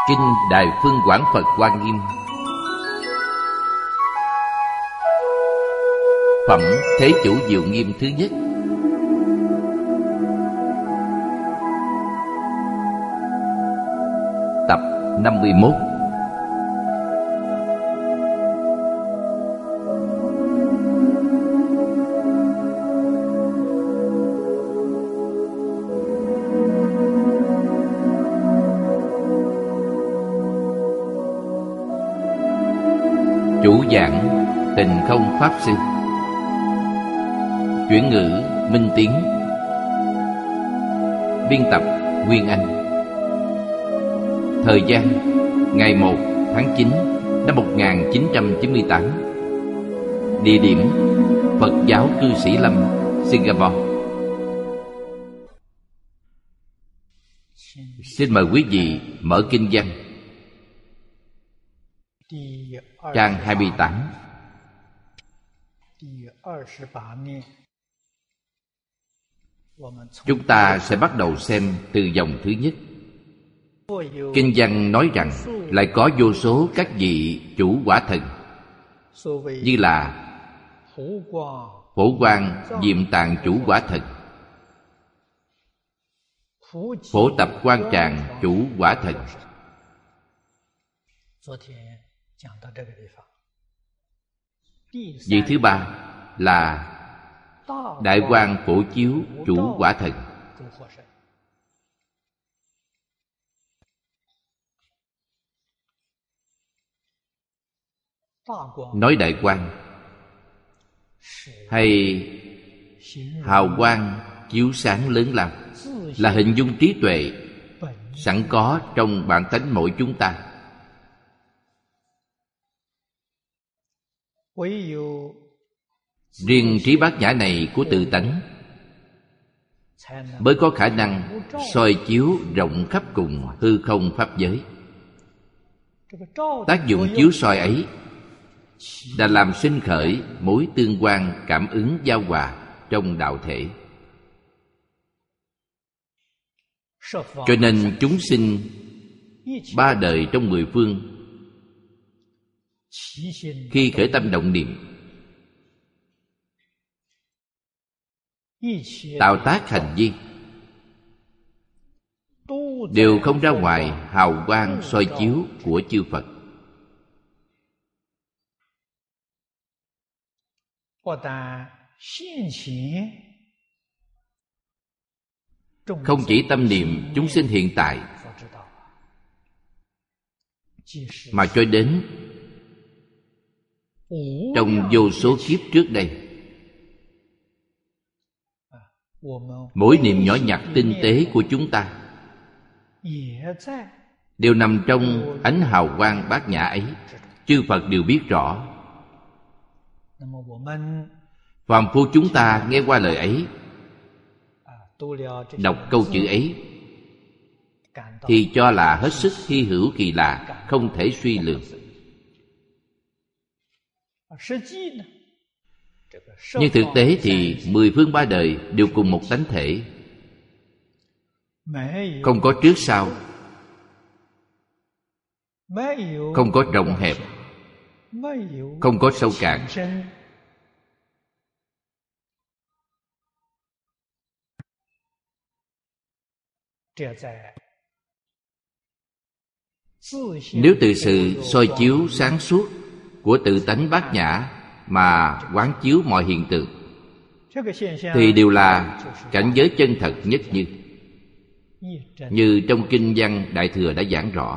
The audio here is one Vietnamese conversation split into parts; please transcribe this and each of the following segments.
Kinh Đại Phương Quảng Phật Hoa Nghiêm. Phẩm Thế Chủ Diệu Nghiêm thứ nhất. Tập 51. Chủ giảng Tịnh Không Pháp Sư. Chuyển ngữ Minh Tiến. Biên tập Nguyên Anh. Thời gian ngày 1 tháng 9 năm 1998. Địa điểm Phật giáo Cư Sĩ Lâm, Singapore. Xin mời quý vị mở kinh văn trang 28. Chúng ta sẽ bắt đầu xem từ dòng thứ nhất. Kinh văn nói rằng lại có vô số các vị chủ quả thần, như là Phổ Quang Diệm Tạng chủ quả thần, Phổ Tập Quan Tràng chủ quả thần. Vị thứ ba là Đại Quang Phổ Chiếu chủ quả thần. Nói đại quang hay hào quang chiếu sáng lớn lao là hình dung trí tuệ sẵn có trong bản tánh mỗi chúng ta. Riêng trí bát nhã này của tự tánh mới có khả năng soi chiếu rộng khắp cùng hư không pháp giới. Tác dụng chiếu soi ấy đã làm sinh khởi mối tương quan cảm ứng giao hòa trong đạo thể. Cho nên chúng sinh ba đời trong mười phương khi khởi tâm động niệm, tạo tác hành vi đều không ra ngoài hào quang soi chiếu của chư Phật. Không chỉ tâm niệm chúng sinh hiện tại, mà cho đến trong vô số kiếp trước đây, mỗi niệm nhỏ nhặt tinh tế của chúng ta đều nằm trong ánh hào quang bát nhã ấy. Chư Phật đều biết rõ. Phàm phu chúng ta nghe qua lời ấy, đọc câu chữ ấy, thì cho là hết sức hy hữu kỳ lạ, không thể suy lường. Nhưng thực tế thì mười phương ba đời đều cùng một tánh thể, không có trước sau, không có rộng hẹp, không có sâu cạn. Nếu từ sự soi chiếu sáng suốt của tự tánh bát nhã mà quán chiếu mọi hiện tượng, thì đều là cảnh giới chân thật nhất như trong kinh văn Đại Thừa đã giảng rõ.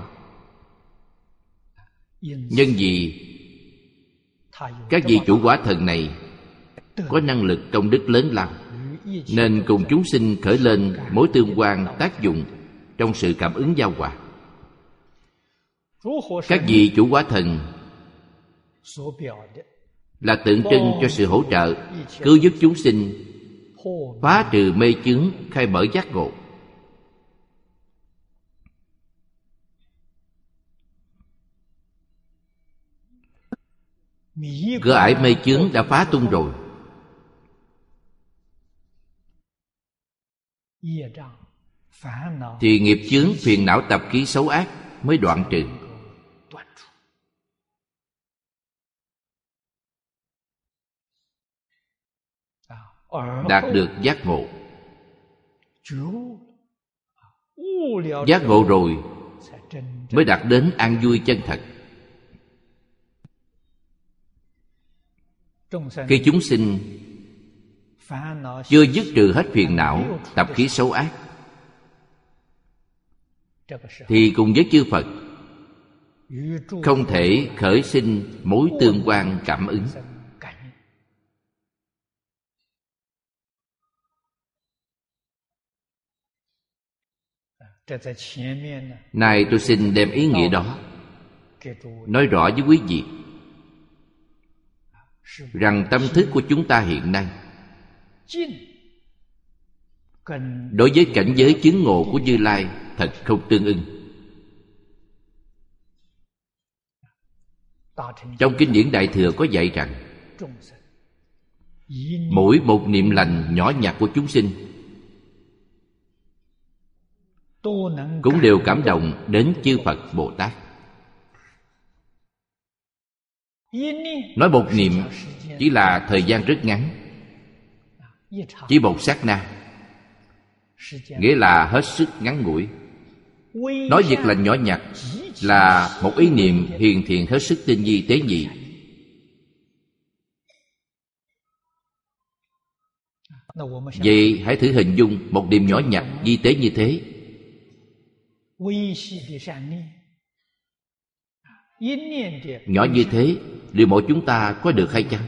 Nhân vì các vị chủ quả thần này có năng lực công đức lớn lao, nên cùng chúng sinh khởi lên mối tương quan tác dụng trong sự cảm ứng giao hòa. Các vị chủ quả thần là tượng trưng cho sự hỗ trợ cứu giúp chúng sinh phá trừ mê chướng, khai mở giác ngộ. Cửa ải mê chướng đã phá tung rồi, thì nghiệp chướng phiền não tập khí xấu ác mới đoạn trừ, đạt được giác ngộ. Giác ngộ rồi mới đạt đến an vui chân thật. Khi chúng sinh chưa dứt trừ hết phiền não, tập khí xấu ác, thì cùng với chư Phật không thể khởi sinh mối tương quan cảm ứng. Nay tôi xin đem ý nghĩa đó nói rõ với quý vị, rằng tâm thức của chúng ta hiện nay đối với cảnh giới chứng ngộ của Như Lai thật không tương ưng. Trong kinh điển Đại Thừa có dạy rằng mỗi một niệm lành nhỏ nhặt của chúng sinh cũng đều cảm động đến chư Phật Bồ Tát. Nói một niệm chỉ là thời gian rất ngắn, chỉ một sát na, nghĩa là hết sức ngắn ngủi. Nói việc lành nhỏ nhặt là một ý niệm hiền thiện hết sức tinh vi tế nhị. Vậy hãy thử hình dung một niệm nhỏ nhặt vi tế như thế, nhỏ như thế, liệu mỗi chúng ta có được hay chăng?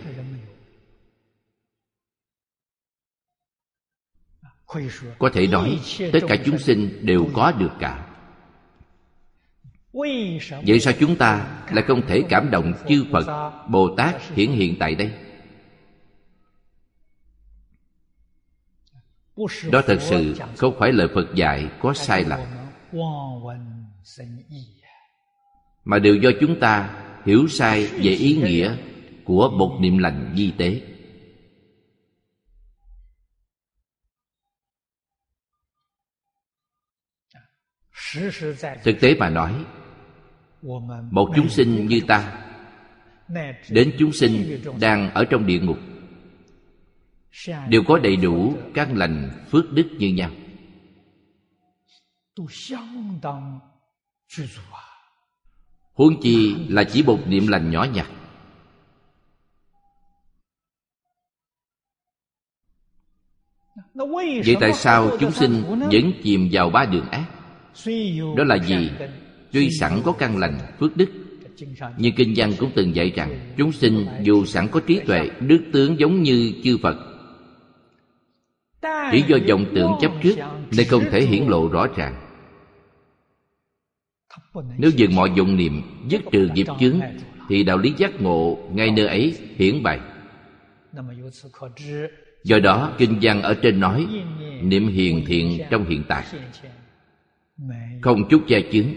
Có thể nói tất cả chúng sinh đều có được cả. Vậy sao chúng ta lại không thể cảm động chư Phật Bồ Tát hiển hiện tại đây? Đó thật sự không phải lời Phật dạy có sai lầm, mà đều do chúng ta hiểu sai về ý nghĩa của một niệm lành vi tế. Thực tế mà nói, một chúng sinh như ta đến chúng sinh đang ở trong địa ngục đều có đầy đủ căn lành phước đức như nhau. Huống chi là chỉ một niệm lành nhỏ nhặt. Vậy tại sao chúng sinh vẫn chìm vào ba đường ác? Đó là vì tuy sẵn có căn lành phước đức, nhưng kinh văn cũng từng dạy rằng chúng sinh dù sẵn có trí tuệ đức tướng giống như chư Phật, chỉ do vọng tưởng chấp trước nên không thể hiển lộ rõ ràng. Nếu dừng mọi vọng niệm, dứt trừ nghiệp chướng, thì đạo lý giác ngộ ngay nơi ấy hiển bày. Do đó kinh văn ở trên nói niệm hiền thiện trong hiện tại, không chút che chướng.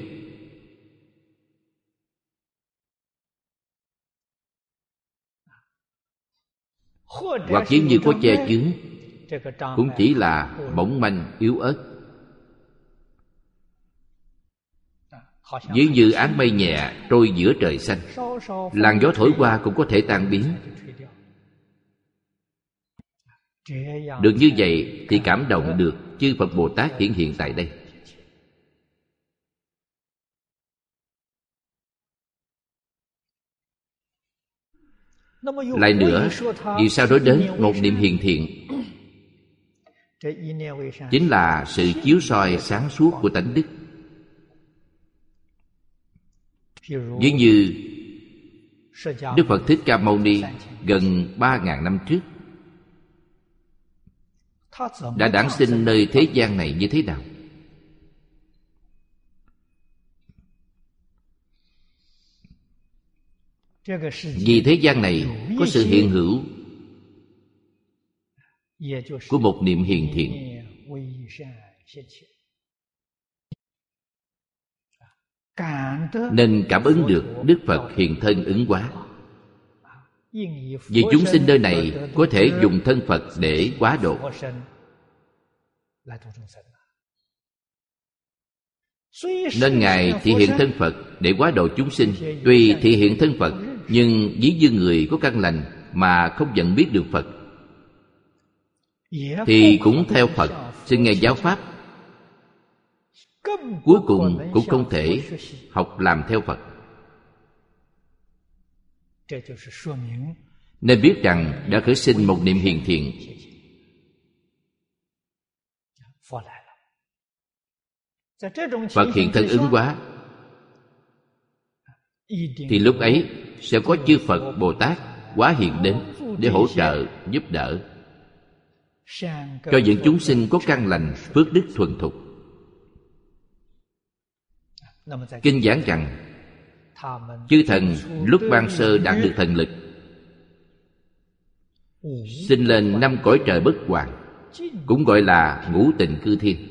Hoặc nếu như có che chướng, cũng chỉ là mỏng manh yếu ớt. Ví như áng mây nhẹ trôi giữa trời xanh, làn gió thổi qua cũng có thể tan biến. Được như vậy thì cảm động được chư Phật Bồ Tát hiển hiện tại đây. Lại nữa, vì sao nói đến một niệm hiền thiện? Chính là sự chiếu soi sáng suốt của tánh đức. Ví như Đức Phật Thích Ca Mâu Ni gần 3.000 năm trước đã đản sinh nơi thế gian này như thế nào? Vì thế gian này có sự hiện hữu của một niệm hiền thiện, nên cảm ứng được Đức Phật hiện thân ứng hóa. Vì chúng sinh nơi này có thể dùng thân Phật để hóa độ. Nên Ngài thị hiện thân Phật để hóa độ chúng sinh. Tuy thị hiện thân Phật, nhưng ví như người có căn lành mà không nhận biết được Phật, thì cũng theo Phật xin nghe giáo pháp, cuối cùng cũng không thể học làm theo Phật. Nên biết rằng đã khởi sinh một niệm hiền thiện. Phật hiện thân ứng hóa, thì lúc ấy sẽ có chư Phật Bồ Tát hóa hiện đến để hỗ trợ giúp đỡ cho những chúng sinh có căn lành, phước đức thuần thục. Kinh giảng rằng chư thần lúc ban sơ đạt được thần lực, sinh lên 5 cõi trời bất hoàn, cũng gọi là ngũ tịnh cư thiên.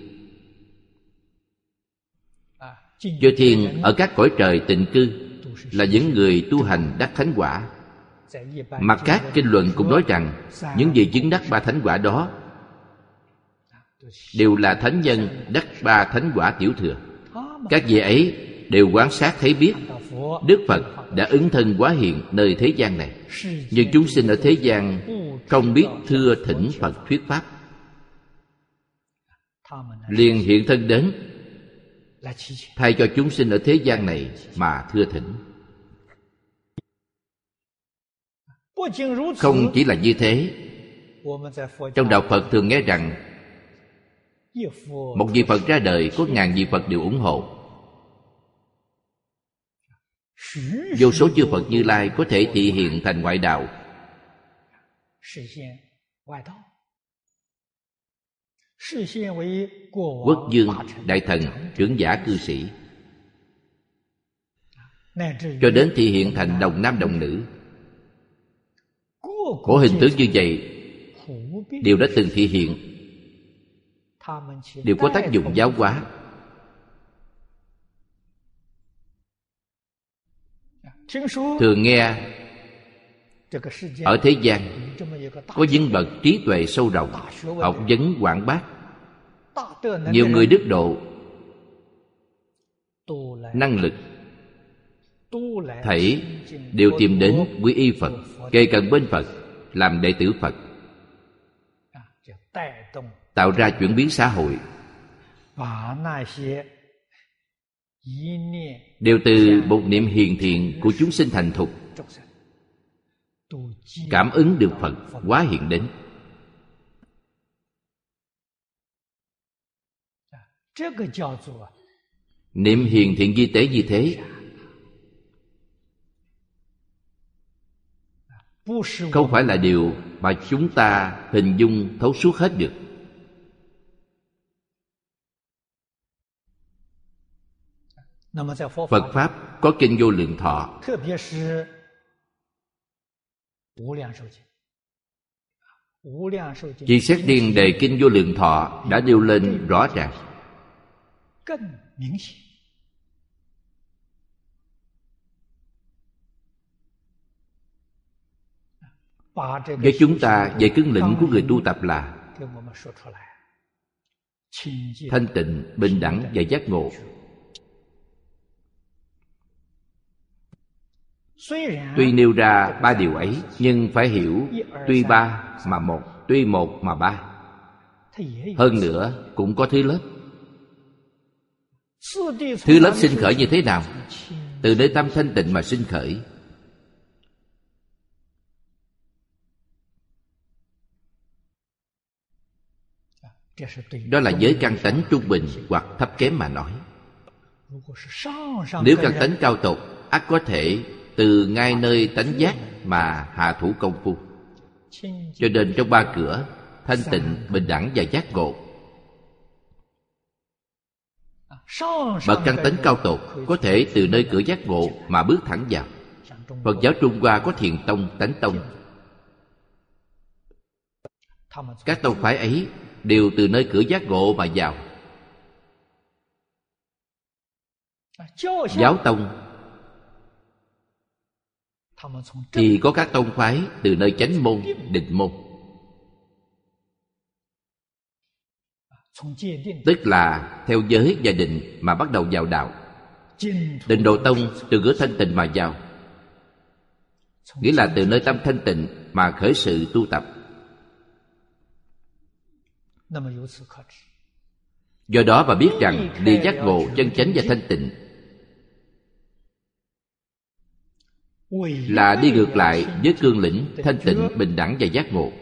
Chư thiên ở các cõi trời tịnh cư là những người tu hành đắc thánh quả. Mặt khác, kinh luận cũng nói rằng những vị chứng đắc 3 thánh quả đó đều là thánh nhân đắc 3 thánh quả tiểu thừa. Các vị ấy đều quan sát thấy biết Đức Phật đã ứng thân hóa hiện nơi thế gian này, nhưng chúng sinh ở thế gian không biết thưa thỉnh Phật thuyết pháp, liền hiện thân đến thay cho chúng sinh ở thế gian này mà thưa thỉnh. Không chỉ là như thế, trong đạo Phật thường nghe rằng một vị Phật ra đời có ngàn vị Phật đều ủng hộ. Vô số chư Phật Như Lai có thể thị hiện thành ngoại đạo, quốc vương, đại thần, trưởng giả, cư sĩ, cho đến thị hiện thành đồng nam đồng nữ. Có hình tướng như vậy đều đã từng thị hiện, đều có tác dụng giáo hóa. Thường nghe ở thế gian có những bậc trí tuệ sâu rộng, học vấn quảng bác, nhiều người đức độ, năng lực, thảy đều tìm đến quy y Phật, kề cận bên Phật, làm đệ tử Phật, tạo ra chuyển biến xã hội, đều từ một niệm hiền thiện của chúng sinh thành thục, cảm ứng được Phật hóa hiện đến. Niệm hiền thiện vi tế như thế, không phải là điều mà chúng ta hình dung thấu suốt hết được. Phật Pháp có kinh Vô Lượng Thọ, chỉ xét riêng đề kinh Vô Lượng Thọ đã nêu lên rõ ràng. Với chúng ta về cương lĩnh của người tu tập là thanh tịnh, bình đẳng và giác ngộ. Tuy nêu ra 3 điều ấy, nhưng phải hiểu tuy 3 mà 1, tuy 1 mà 3. Hơn nữa cũng có thứ lớp. Thứ lớp sinh khởi như thế nào? Từ nơi tâm thanh tịnh mà sinh khởi. Đó là giới căn tánh trung bình hoặc thấp kém mà nói. Nếu căn tánh cao tột, ắt có thể từ ngay nơi tánh giác mà hạ thủ công phu. Cho nên trong 3 cửa, thanh tịnh, bình đẳng và giác ngộ, bậc căn tánh cao tột có thể từ nơi cửa giác ngộ mà bước thẳng vào. Phật giáo Trung Hoa có Thiền Tông, Tánh Tông. Các tông phái ấy đều từ nơi cửa giác ngộ mà vào. Giáo Tông thì có các tông phái từ nơi chánh môn, định môn. tức là theo giới và định mà bắt đầu vào đạo. Tịnh Độ Tông từ cửa thanh tịnh mà vào, nghĩa là từ nơi tâm thanh tịnh mà khởi sự tu tập. Do đó mà biết rằng địa giác ngộ chân chánh và thanh tịnh là đi ngược lại với cương lĩnh thanh tịnh, bình đẳng và giác ngộ.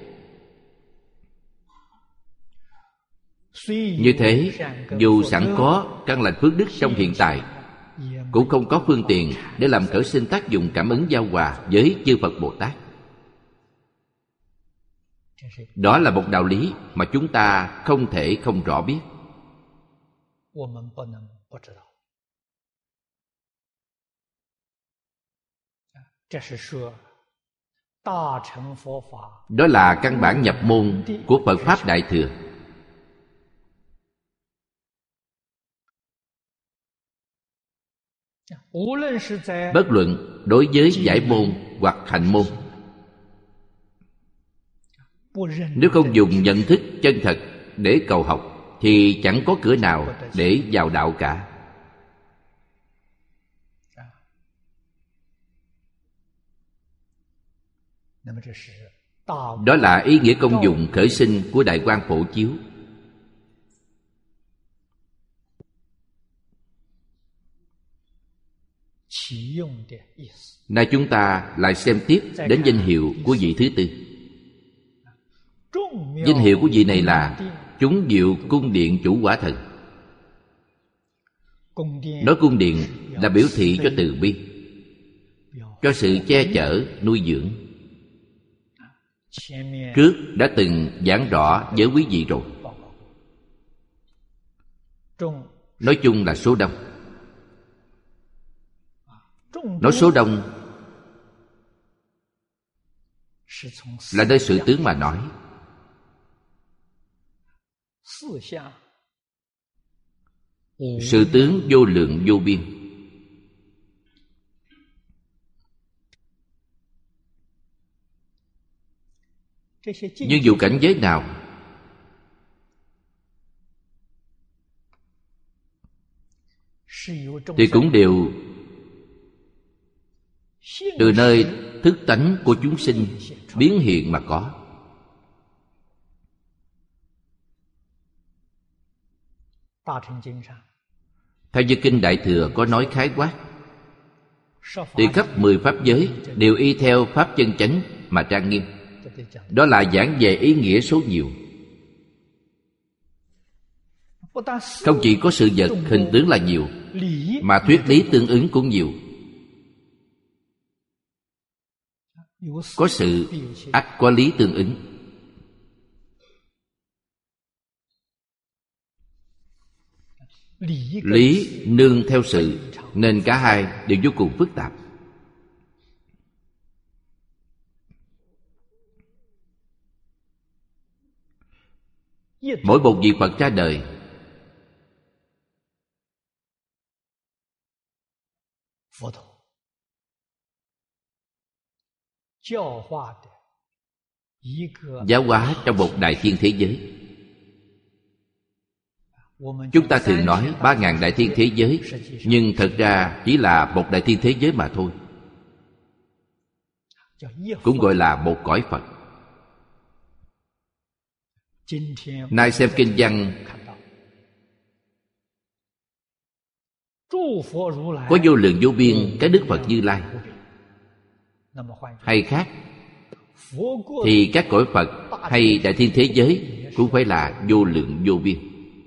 Như thế, dù sẵn có căn lành phước đức trong hiện tại, cũng không có phương tiện để làm khởi sinh tác dụng cảm ứng giao hòa với chư Phật Bồ Tát. Đó là một đạo lý mà chúng ta không thể không rõ biết. Đó là căn bản nhập môn của Phật Pháp Đại Thừa. Bất luận đối với giải môn hoặc hạnh môn, nếu không dùng nhận thức chân thật để cầu học thì chẳng có cửa nào để vào đạo cả. Đó là ý nghĩa công dụng khởi sinh của Đại Quang Phổ Chiếu. Nay chúng ta lại xem tiếp đến danh hiệu của vị thứ tư. Danh hiệu của vị này là Chúng Diệu Cung Điện Chủ Quả Thần. Nói cung điện là biểu thị cho từ bi, cho sự che chở, nuôi dưỡng. Trước đã từng giảng rõ với quý vị rồi. Nói chung là số đông. Nói số đông là nơi sự tướng mà nói. Sự tướng vô lượng vô biên. Nhưng dù cảnh giới nào, thì cũng đều từ nơi thức tánh của chúng sinh biến hiện mà có. Theo như Kinh Đại Thừa có nói khái quát, thì khắp 10 pháp giới đều y theo pháp chân chánh mà trang nghiêm. Đó là giảng về ý nghĩa số nhiều. Không chỉ có sự vật hình tướng là nhiều, mà thuyết lý tương ứng cũng nhiều. Có sự ắt có lý tương ứng. Lý nương theo sự, nên cả hai đều vô cùng phức tạp. Mỗi một vị Phật ra đời giáo hóa trong một đại thiên thế giới. Chúng ta thường nói 3.000 đại thiên thế giới, nhưng thật ra chỉ là một đại thiên thế giới mà thôi. Cũng gọi là một cõi Phật. Nay xem kinh văn, có vô lượng vô biên cái Đức Phật Như Lai. Hay khác, thì các cõi Phật hay đại thiên thế giới cũng phải là vô lượng vô biên.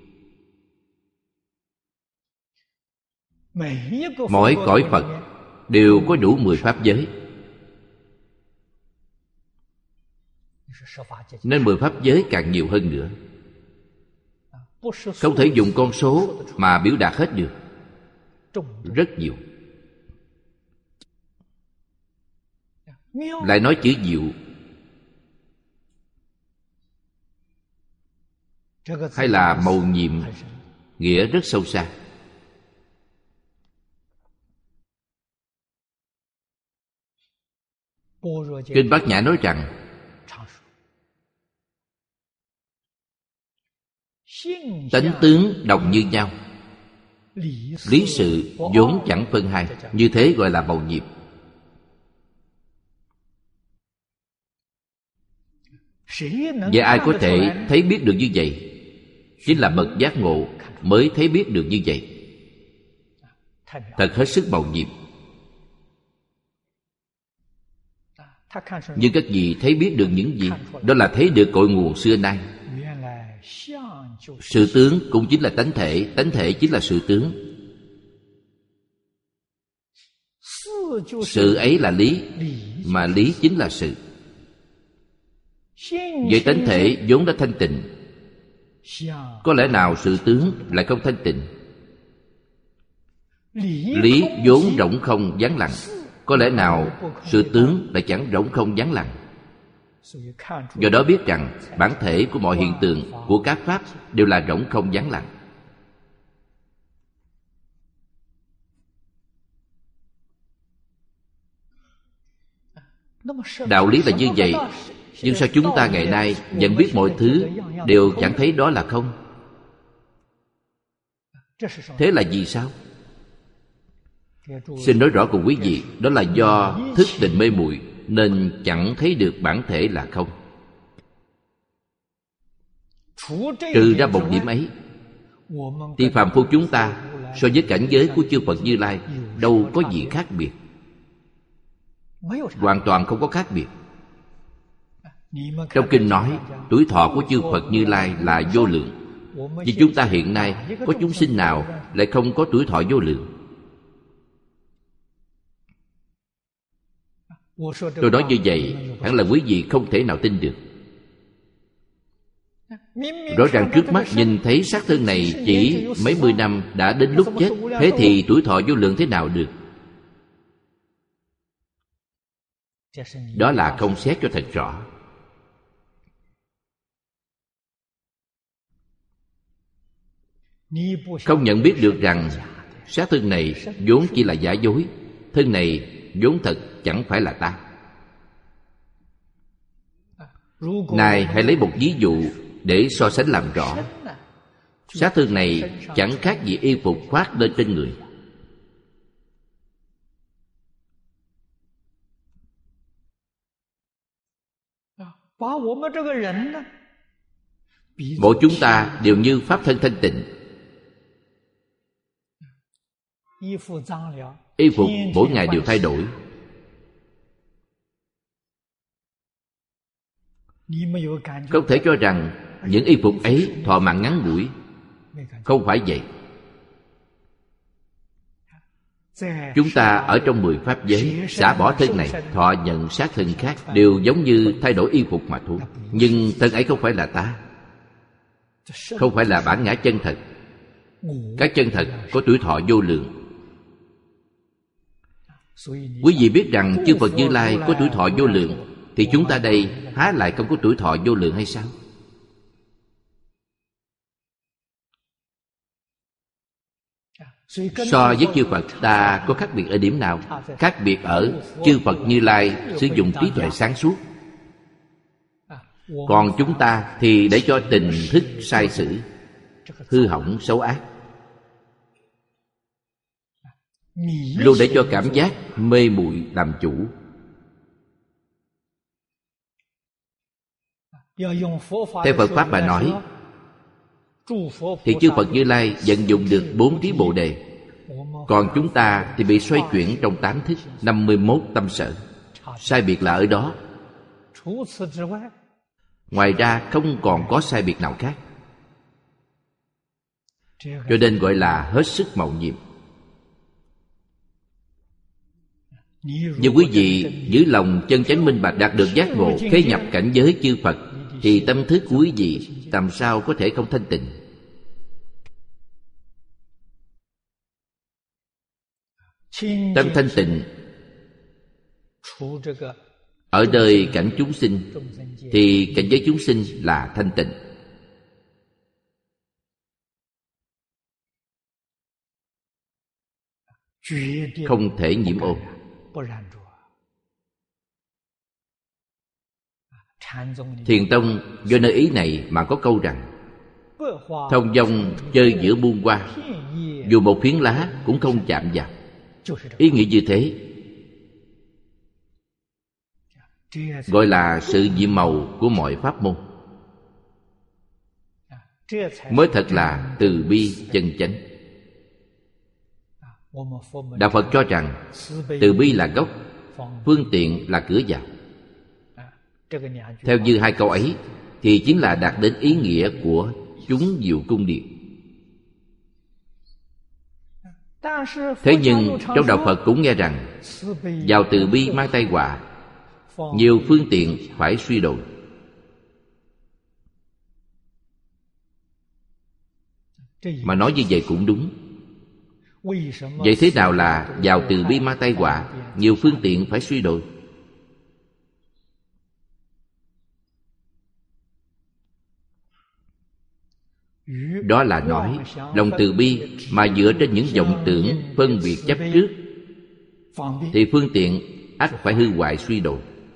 Mỗi cõi Phật đều có đủ 10 pháp giới, nên 10 pháp giới càng nhiều hơn nữa. Không thể dùng con số mà biểu đạt hết được. Rất nhiều. Lại nói chữ diệu hay là mầu nhiệm, nghĩa rất sâu xa. Kinh Bát Nhã nói rằng Tánh tướng đồng như nhau, lý sự vốn chẳng phân hai. Như thế gọi là bầu nhiệm. Và ai có thể thấy biết được như vậy? Chính là bậc giác ngộ mới thấy biết được như vậy. Thật hết sức bầu nhiệm. Nhưng các vị thấy biết được những gì? Đó là thấy được cội nguồn xưa nay. Sự tướng cũng chính là tánh thể, tánh thể chính là sự tướng. Sự ấy là lý, mà lý chính là sự. Vậy tánh thể vốn đã thanh tịnh, có lẽ nào sự tướng lại không thanh tịnh? Lý vốn rỗng không vắng lặng, có lẽ nào sự tướng lại chẳng rỗng không vắng lặng? Do đó biết rằng bản thể của mọi hiện tượng, của các pháp đều là rỗng không vắng lặng. Đạo lý là như vậy. Nhưng sao chúng ta ngày nay nhận biết mọi thứ đều chẳng thấy đó là không? Thế là vì sao? Xin nói rõ cùng quý vị, đó là do thức tình mê muội nên chẳng thấy được bản thể là không. Trừ ra một điểm ấy thì phàm phu chúng ta so với cảnh giới của chư Phật Như Lai đâu có gì khác biệt. Hoàn toàn không có khác biệt. Trong kinh nói tuổi thọ của chư Phật Như Lai là vô lượng. Nhưng chúng ta hiện nay có chúng sinh nào lại không có tuổi thọ vô lượng? Tôi nói như vậy hẳn là quý vị không thể nào tin được. Rõ ràng trước mắt nhìn thấy xác thân này chỉ mấy mươi năm đã đến lúc chết. Thế thì tuổi thọ vô lượng thế nào được? Đó là không xét cho thật rõ. Không nhận biết được rằng xác thân này vốn chỉ là giả dối, thân này vốn thật chẳng phải là ta. Này hãy lấy một ví dụ để so sánh làm rõ. Xác thân này chẳng khác gì y phục khoác lên trên người. Mỗi chúng ta đều như pháp thân thanh tịnh. Y phục mỗi ngày đều thay đổi. Không thể cho rằng những y phục ấy thọ mạng ngắn ngủi. Không phải vậy. Chúng ta ở trong 10 pháp giới, xả bỏ thân này, thọ nhận xác thân khác, đều giống như thay đổi y phục mà thôi. Nhưng thân ấy không phải là ta, không phải là bản ngã chân thật. Các chân thật có tuổi thọ vô lượng. Quý vị biết rằng chư Phật Như Lai có tuổi thọ vô lượng, thì chúng ta đây há lại không có tuổi thọ vô lượng hay sao? So với chư Phật ta có khác biệt ở điểm nào? Khác biệt ở chư Phật Như Lai sử dụng trí tuệ sáng suốt, còn chúng ta thì để cho tình thức sai sử, hư hỏng xấu ác, luôn để cho cảm giác mê muội làm chủ. Theo Phật Pháp mà nói thì chư Phật Như Lai vận dụng được 4 trí Bồ Đề, còn chúng ta thì bị xoay chuyển trong 8 thức, 51 tâm sở. Sai biệt là ở đó. Ngoài ra không còn có sai biệt nào khác. Cho nên gọi là hết sức mầu nhiệm. Nếu quý vị giữ lòng chân chánh minh bạch, đạt được giác ngộ, khế nhập cảnh giới chư Phật, thì tâm thức của quý vị làm sao có thể không thanh tịnh? Tâm thanh tịnh ở đời cảnh chúng sinh, thì cảnh giới chúng sinh là thanh tịnh. Không thể nhiễm ô. Thiền tông do nơi ý này mà có câu rằng Thông dong chơi giữa muôn hoa, dù một phiến lá cũng không chạm vào. Ý nghĩa như thế gọi là sự nhiệm màu của mọi pháp môn, mới thật là từ bi chân chánh. Đạo Phật cho rằng từ bi là gốc, phương tiện là cửa vào. Theo như hai câu ấy thì chính là đạt đến ý nghĩa của chúng diệu cung điện. Thế nhưng trong Đạo Phật cũng nghe rằng vào từ bi mang tai họa, nhiều phương tiện phải suy đồi. Mà nói như vậy cũng đúng. Vậy thế nào là vào từ bi mang tai họa, nhiều phương tiện phải suy đồi? Đó là nói lòng từ bi mà dựa trên những vọng tưởng phân biệt chấp trước thì phương tiện ắt phải hư hoại suy đồi.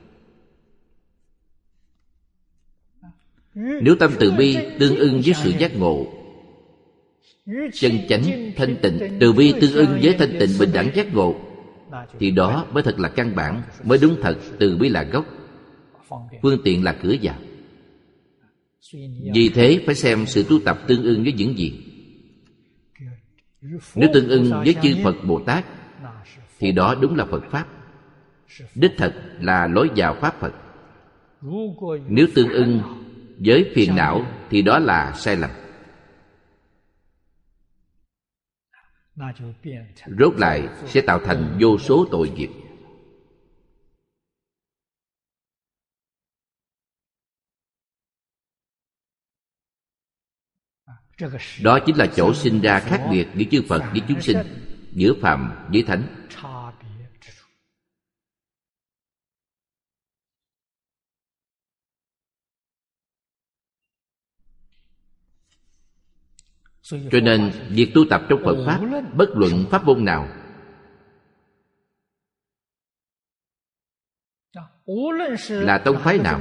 Nếu tâm từ bi tương ưng với sự giác ngộ chân chánh thanh tịnh, từ bi tương ưng với thanh tịnh bình đẳng giác ngộ, thì đó mới thật là căn bản, mới đúng thật từ bi là gốc, phương tiện là cửa vào. Vì thế phải xem sự tu tập tương ưng với những gì. Nếu tương ưng với chư Phật Bồ Tát thì đó đúng là Phật Pháp, đích thật là lối vào Pháp Phật. Nếu tương ưng với phiền não thì đó là sai lầm. Rốt lại sẽ tạo thành vô số tội nghiệp. Đó chính là chỗ sinh ra khác biệt giữa chư Phật với chúng sinh, giữa phàm với thánh. Cho nên việc tu tập trong Phật Pháp, bất luận pháp môn nào, là tông phái nào,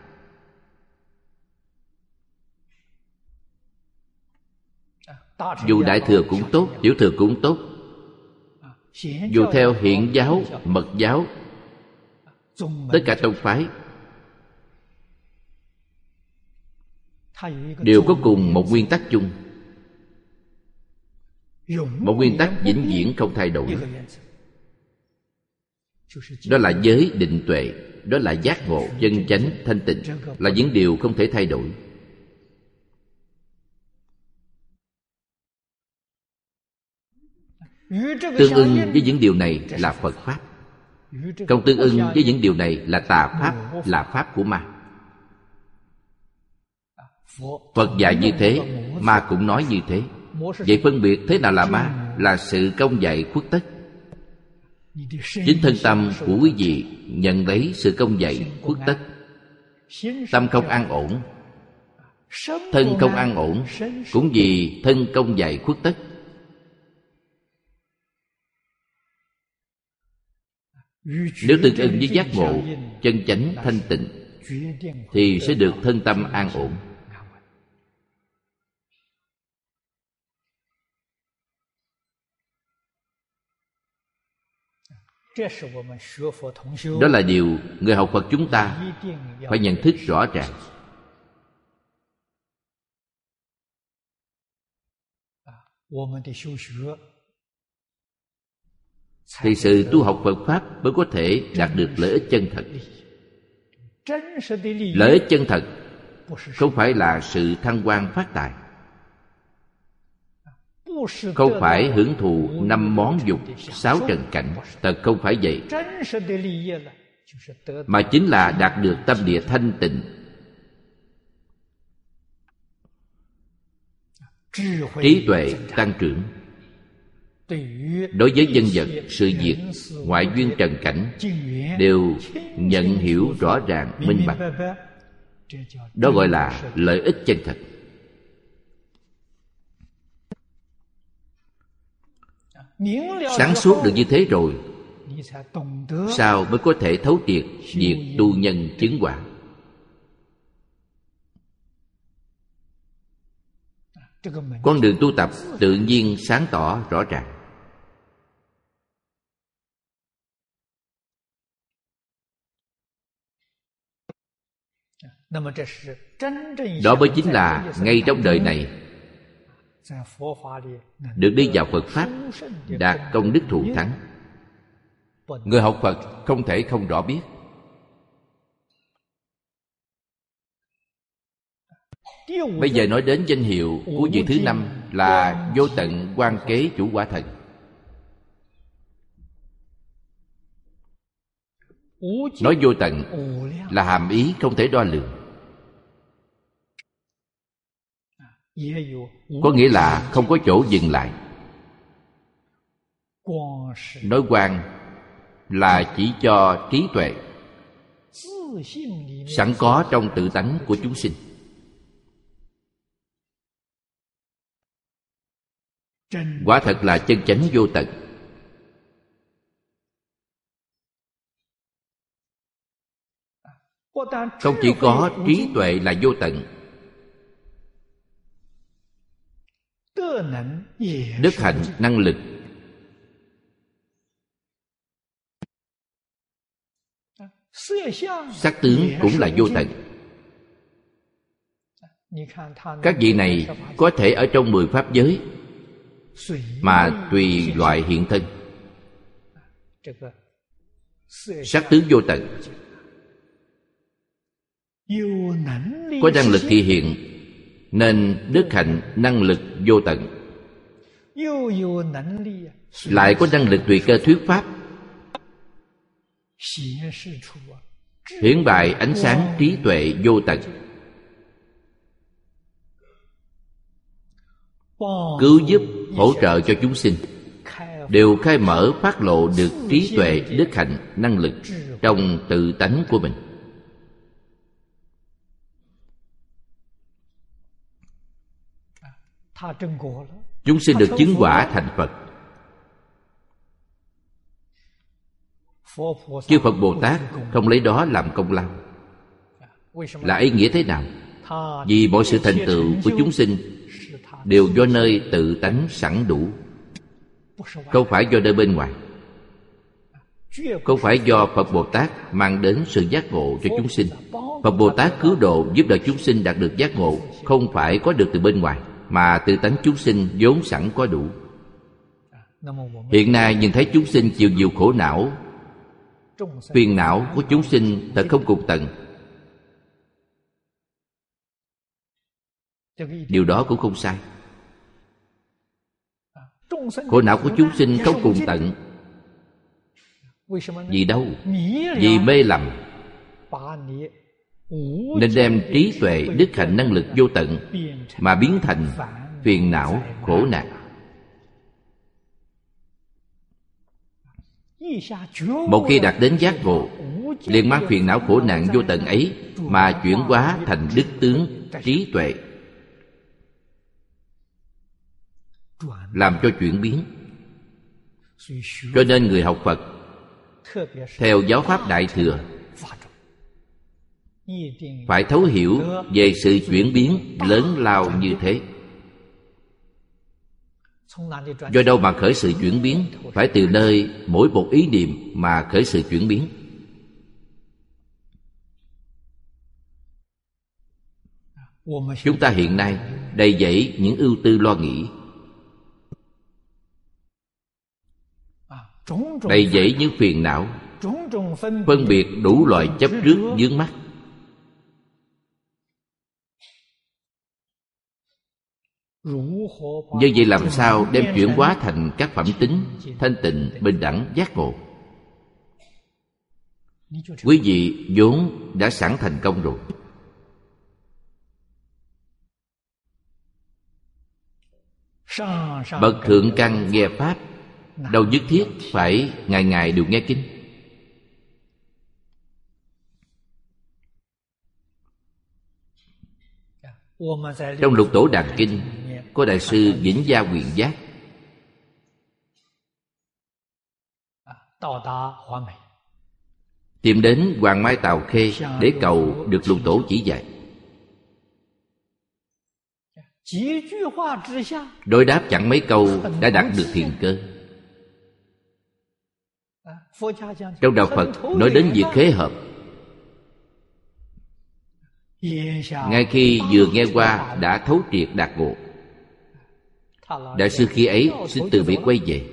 dù Đại Thừa cũng tốt, Tiểu Thừa cũng tốt, dù theo Hiện giáo, Mật giáo, tất cả tông phái đều có cùng một nguyên tắc chung. Một nguyên tắc vĩnh viễn không thay đổi. Đó là giới định tuệ, đó là giác ngộ chân chánh thanh tịnh, là những điều không thể thay đổi. Tương ưng với những điều này là Phật Pháp, không tương ưng với những điều này là tà Pháp, là Pháp của ma. Phật dạy như thế, ma cũng nói như thế. Vậy phân biệt thế nào là ma? Là sự công dạy khuất tất. Chính thân tâm của quý vị nhận lấy sự công dạy khuất tất. Tâm không an ổn, thân không an ổn, cũng vì thân công dạy khuất tất. Nếu tương ưng với giác ngộ chân chánh thanh tịnh thì sẽ được thân tâm an ổn. Đó là điều người học Phật chúng ta phải nhận thức rõ ràng. Thì sự tu học Phật Pháp mới có thể đạt được lợi ích chân thật. Lợi ích chân thật không phải là sự thăng quan phát tài, không phải hưởng thụ 5 món dục 6 trần cảnh. Thật không phải vậy, mà chính là đạt được tâm địa thanh tịnh, trí tuệ tăng trưởng. Đối với dân vật, sự việc, ngoại duyên trần cảnh đều nhận hiểu rõ ràng minh bạch. Đó gọi là lợi ích chân thật. Sáng suốt được như thế rồi, sao mới có thể thấu triệt việc tu nhân chứng quả? con đường tu tập tự nhiên sáng tỏ rõ ràng. Đó mới chính là ngay trong đời này được đi vào Phật Pháp, đạt công đức thù thắng. Người học Phật không thể không rõ biết. Bây giờ nói đến danh hiệu của vị thứ năm là Vô Tận Quan Kế Chủ Quả Thần. Nói vô tận là hàm ý không thể đo lường, có nghĩa là không có chỗ dừng lại. Nói quan là chỉ cho trí tuệ sẵn có trong tự tánh của chúng sinh. Quả thật là chân chánh vô tận. Không chỉ có trí tuệ là vô tận, đức hạnh, năng lực, sắc tướng cũng là vô tận. Các vị này có thể ở trong 10 pháp giới mà tùy loại hiện thân. Sắc tướng vô tận, có năng lực thị hiện, nên đức hạnh năng lực vô tận. Lại có năng lực tùy cơ thuyết pháp, hiển bày ánh sáng trí tuệ vô tận, cứu giúp hỗ trợ cho chúng sinh, đều khai mở phát lộ được trí tuệ, đức hạnh, năng lực trong tự tánh của mình. Chúng sinh được chứng quả thành Phật. Chư Phật Bồ Tát không lấy đó làm công lao. Là ý nghĩa thế nào? Vì mọi sự thành tựu của chúng sinh đều do nơi tự tánh sẵn đủ, không phải do nơi bên ngoài. Không phải do Phật Bồ Tát mang đến sự giác ngộ cho chúng sinh. Phật Bồ Tát cứu độ giúp đỡ chúng sinh đạt được giác ngộ không phải có được từ bên ngoài, mà tự tánh chúng sinh vốn sẵn có đủ. Hiện nay nhìn thấy chúng sinh chịu nhiều khổ não, phiền não của chúng sinh thật không cùng tận. Điều đó cũng không sai. Khổ não của chúng sinh không cùng tận. Vì đâu? Vì mê lầm, nên đem trí tuệ, đức hạnh, năng lực vô tận mà biến thành phiền não, khổ nạn. Một khi đạt đến giác ngộ, liền mang phiền não khổ nạn vô tận ấy mà chuyển hóa thành đức tướng, trí tuệ, làm cho chuyển biến. Cho nên người học Phật theo giáo pháp Đại Thừa phải thấu hiểu về sự chuyển biến lớn lao như thế. Do đâu mà khởi sự chuyển biến? Phải từ nơi mỗi một ý niệm mà khởi sự chuyển biến. Chúng ta hiện nay đầy dẫy những ưu tư lo nghĩ, đầy dẫy những phiền não, phân biệt đủ loại chấp trước vướng mắc. Như vậy làm sao đem chuyển hóa thành các phẩm tính thanh tịnh, bình đẳng, giác ngộ? Quý vị vốn đã sẵn thành công rồi. Bậc thượng căn nghe pháp, đâu nhất thiết phải ngày ngày đều nghe kinh. Trong Lục Tổ Đàn Kinh có Đại sư Vĩnh Gia Quyền Giác tìm đến Hoàng Mai Tào Khê để cầu được Lục Tổ chỉ dạy. Đối đáp chẳng mấy câu đã đạt được thiền cơ. Trong đạo Phật nói đến việc khế hợp, ngay khi vừa nghe qua đã thấu triệt đạt ngộ. Đại sư khi ấy xin từ biệt quay về.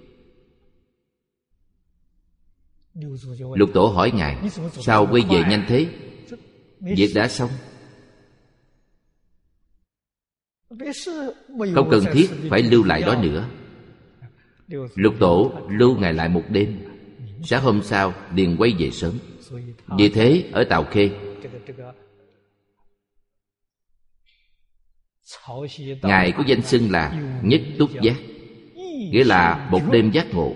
Lục Tổ hỏi Ngài: sao quay về nhanh thế? Việc đã xong, không cần thiết phải lưu lại đó nữa. Lục Tổ lưu Ngài lại một đêm, sáng hôm sau liền quay về sớm. Vì thế ở Tào Khê, Ngài có danh xưng là Nhất Túc Giác, nghĩa là một đêm giác ngộ.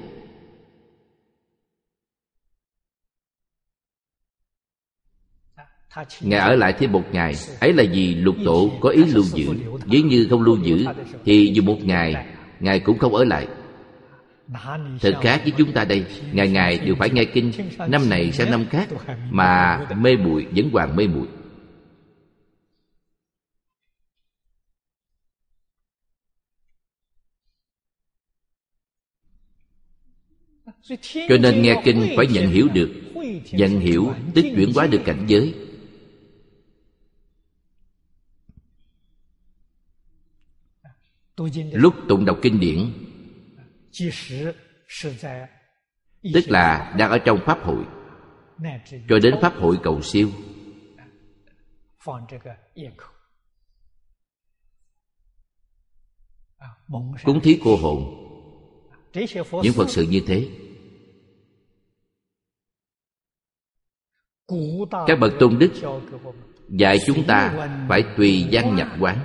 Ngài ở lại thêm một ngày. Ấy là vì Lục Tổ có ý lưu giữ. Nếu như không lưu giữ thì dù một ngày Ngài cũng không ở lại. Thật khác với chúng ta đây, ngày ngày đều phải nghe kinh, năm này sang năm khác, mà mê muội vẫn còn mê muội. Cho nên nghe kinh phải nhận hiểu được. Nhận hiểu tức chuyển hóa được cảnh giới. Lúc tụng đọc kinh điển, tức là đang ở trong pháp hội, cho đến pháp hội cầu siêu, cúng thí cô hồn, những Phật sự như thế. Các bậc tôn đức dạy chúng ta phải tùy văn nhập quán.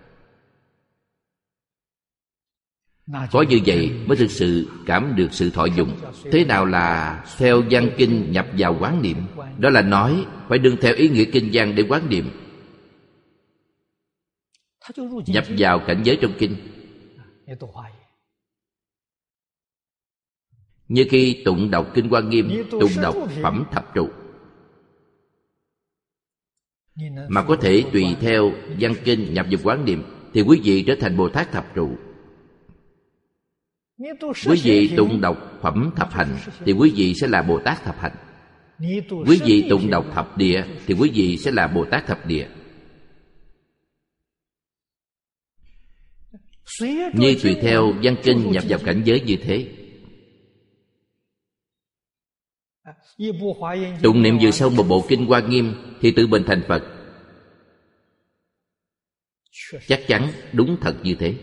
Có như vậy mới thực sự cảm được sự thọ dụng. Thế nào là theo văn kinh nhập vào quán niệm? Đó là nói phải đương theo ý nghĩa kinh văn để quán niệm, nhập vào cảnh giới trong kinh. Như khi tụng đọc kinh Hoa Nghiêm, tụng đọc phẩm thập trụ, mà có thể tùy theo văn kinh nhập vào quán niệm, thì quý vị trở thành Bồ Tát thập trụ. Quý vị tụng đọc phẩm thập hành thì quý vị sẽ là Bồ Tát thập hành. Quý vị tụng đọc thập địa thì quý vị sẽ là Bồ Tát thập địa. Như tùy theo văn kinh nhập vào cảnh giới như thế. Tụng niệm vừa xong một bộ kinh Hoa Nghiêm thì tự mình thành Phật. Chắc chắn đúng thật như thế.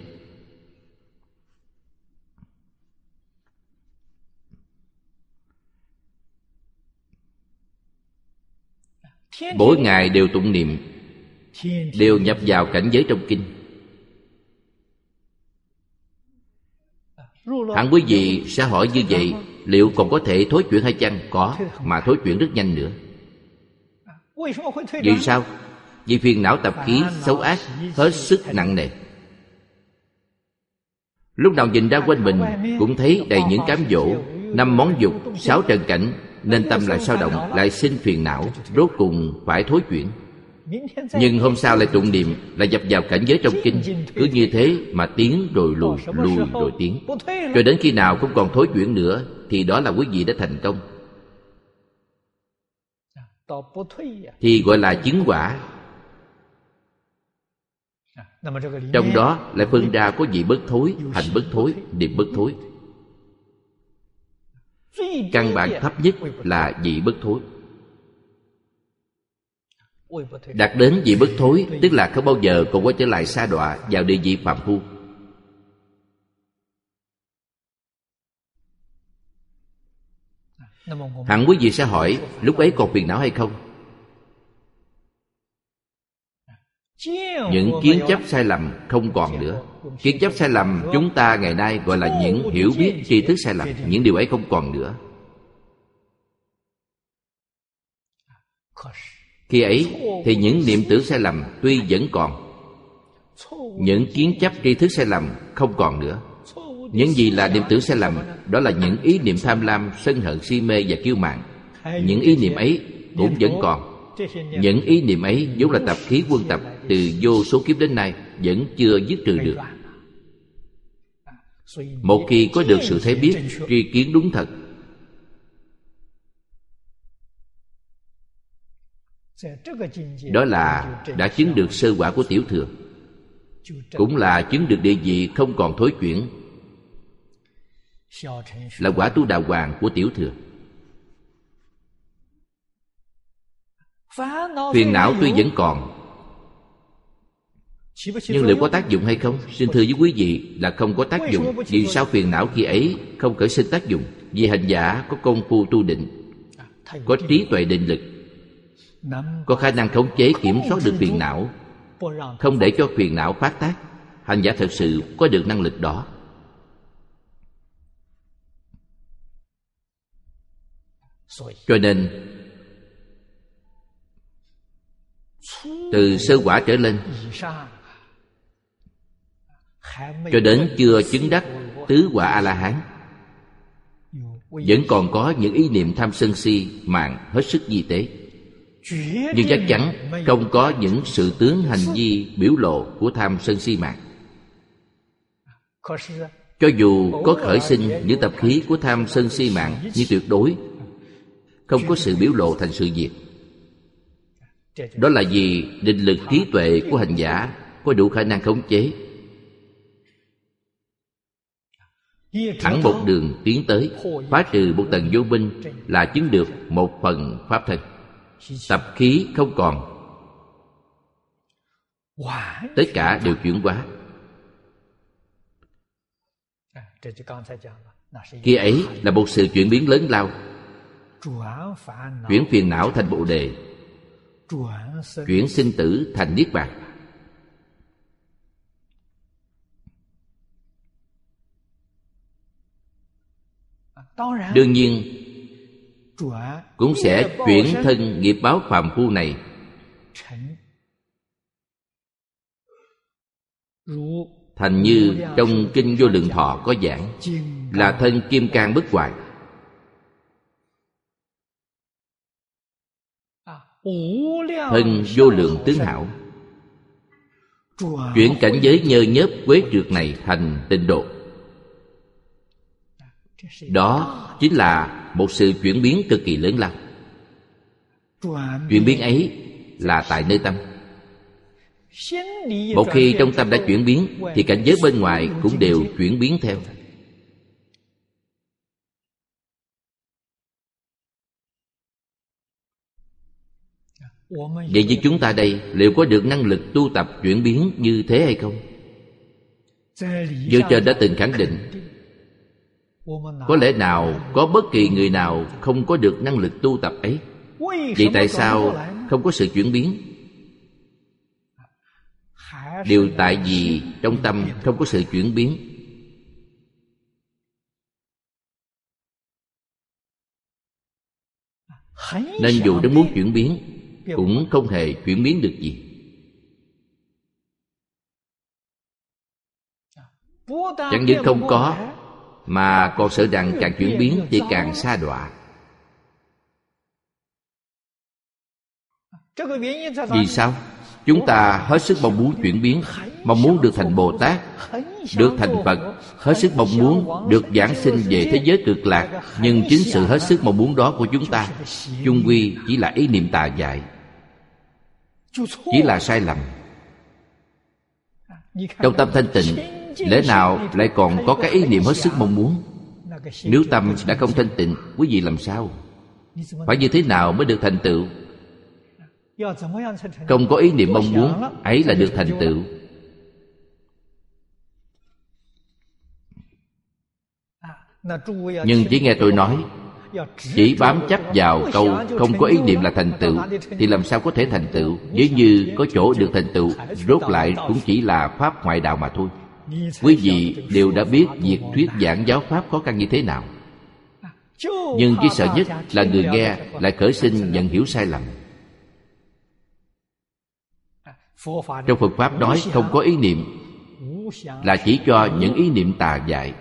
Mỗi ngày đều tụng niệm, đều nhập vào cảnh giới trong kinh. Hẳn quý vị sẽ hỏi như vậy, liệu còn có thể thối chuyển hay chăng? Có, mà thối chuyển rất nhanh nữa. Vì sao? Vì phiền não tập khí xấu ác hết sức nặng nề. Lúc nào nhìn ra quanh mình cũng thấy đầy những cám dỗ, 5 món dục, 6 trần cảnh, nên tâm lại sao động, lại sinh phiền não, rốt cùng phải thối chuyển. Nhưng hôm sau lại tụng niệm, lại nhập vào cảnh giới trong kinh. Cứ như thế mà tiến rồi lùi, lùi rồi tiến, cho đến khi nào không còn thối chuyển nữa, thì đó là quý vị đã thành công, thì gọi là chứng quả. Trong đó lại phân ra có vị bất thối, hành bất thối, niệm bất thối. Căn bản thấp nhất là vị bất thối. Đạt đến vị bất thối tức là không bao giờ còn quay trở lại sa đọa vào địa vị phàm phu. Hẳn quý vị sẽ hỏi, lúc ấy còn phiền não hay không? Những kiến chấp sai lầm không còn nữa. Kiến chấp sai lầm chúng ta ngày nay gọi là những hiểu biết tri thức sai lầm. Những điều ấy không còn nữa. Khi ấy thì những niệm tưởng sai lầm tuy vẫn còn, những kiến chấp tri thức sai lầm không còn nữa. Những gì là niệm tưởng sai lầm? Đó là những ý niệm tham lam, sân hận, si mê và kiêu mạn. Những ý niệm ấy cũng vẫn còn. Những ý niệm ấy vốn là tập khí quân tập từ vô số kiếp đến nay. vẫn chưa dứt trừ được. Một khi có được sự thấy biết, tri kiến đúng thật, đó là đã chứng được sơ quả của tiểu thừa, cũng là chứng được địa vị không còn thối chuyển, là quả tu đà hoàng của tiểu thừa. Phiền não tuy vẫn còn, nhưng liệu có tác dụng hay không? Xin thưa với quý vị là không có tác dụng. Vì sao phiền não khi ấy không khởi sinh tác dụng? Vì hành giả có công phu tu định, có trí tuệ định lực, có khả năng khống chế kiểm soát được phiền não, không để cho phiền não phát tác. Hành giả thật sự có được năng lực đó. Cho nên từ sơ quả trở lên cho đến chưa chứng đắc tứ quả A-la-hán, vẫn còn có những ý niệm tham sân si mạn hết sức vi tế, nhưng chắc chắn không có những sự tướng hành vi biểu lộ của tham sân si mạn. Cho dù có khởi sinh những tập khí của tham sân si mạn, nhưng tuyệt đối không có sự biểu lộ thành sự việc. Đó là vì định lực trí tuệ của hành giả có đủ khả năng khống chế, thẳng một đường tiến tới, phá trừ một tầng vô minh, là chứng được một phần pháp thân. Tập khí không còn, tất cả đều chuyển hóa. Kia ấy là một sự chuyển biến lớn lao, chuyển phiền não thành bồ đề, chuyển sinh tử thành niết bàn. Đương nhiên cũng sẽ chuyển thân nghiệp báo phàm phu này thành như trong Kinh Vô Lượng Thọ có giảng, là thân kim cang bất hoại. Thân vô lượng tướng hảo, chuyển cảnh giới nhơ nhớp quế trượt này thành tịnh độ. Đó chính là một sự chuyển biến cực kỳ lớn lao. Chuyển biến ấy là tại nơi tâm. Một khi trong tâm đã chuyển biến, thì cảnh giới bên ngoài cũng đều chuyển biến theo. Vậy thì chúng ta đây liệu có được năng lực tu tập chuyển biến như thế hay không? Như trên đã từng khẳng định, có lẽ nào có bất kỳ người nào không có được năng lực tu tập ấy. Vậy tại sao không có sự chuyển biến? Điều tại vì trong tâm không có sự chuyển biến. Nên dù đã muốn chuyển biến cũng không hề chuyển biến được gì. Chẳng những không có, mà còn sợ rằng càng chuyển biến thì càng sa đọa. Vì sao? Chúng ta hết sức mong muốn chuyển biến, mong muốn được thành Bồ Tát, được thành Phật, hết sức mong muốn được giảng sinh về thế giới cực lạc. Nhưng chính sự hết sức mong muốn đó của chúng ta chung quy chỉ là ý niệm tà dại, chỉ là sai lầm. Trong tâm thanh tịnh, lẽ nào lại còn có cái ý niệm hết sức mong muốn? Nếu tâm đã không thanh tịnh, quý vị làm sao? Phải như thế nào mới được thành tựu? Không có ý niệm mong muốn, ấy là được thành tựu. Nhưng chỉ nghe tôi nói, chỉ bám chấp vào câu không có ý niệm là thành tựu, thì làm sao có thể thành tựu? Nếu như có chỗ được thành tựu, rốt lại cũng chỉ là pháp ngoại đạo mà thôi. Quý vị đều đã biết việc thuyết giảng giáo pháp khó khăn như thế nào. Nhưng chỉ sợ nhất là người nghe lại khởi sinh nhận hiểu sai lầm. Trong Phật Pháp nói không có ý niệm là chỉ cho những ý niệm tà dại.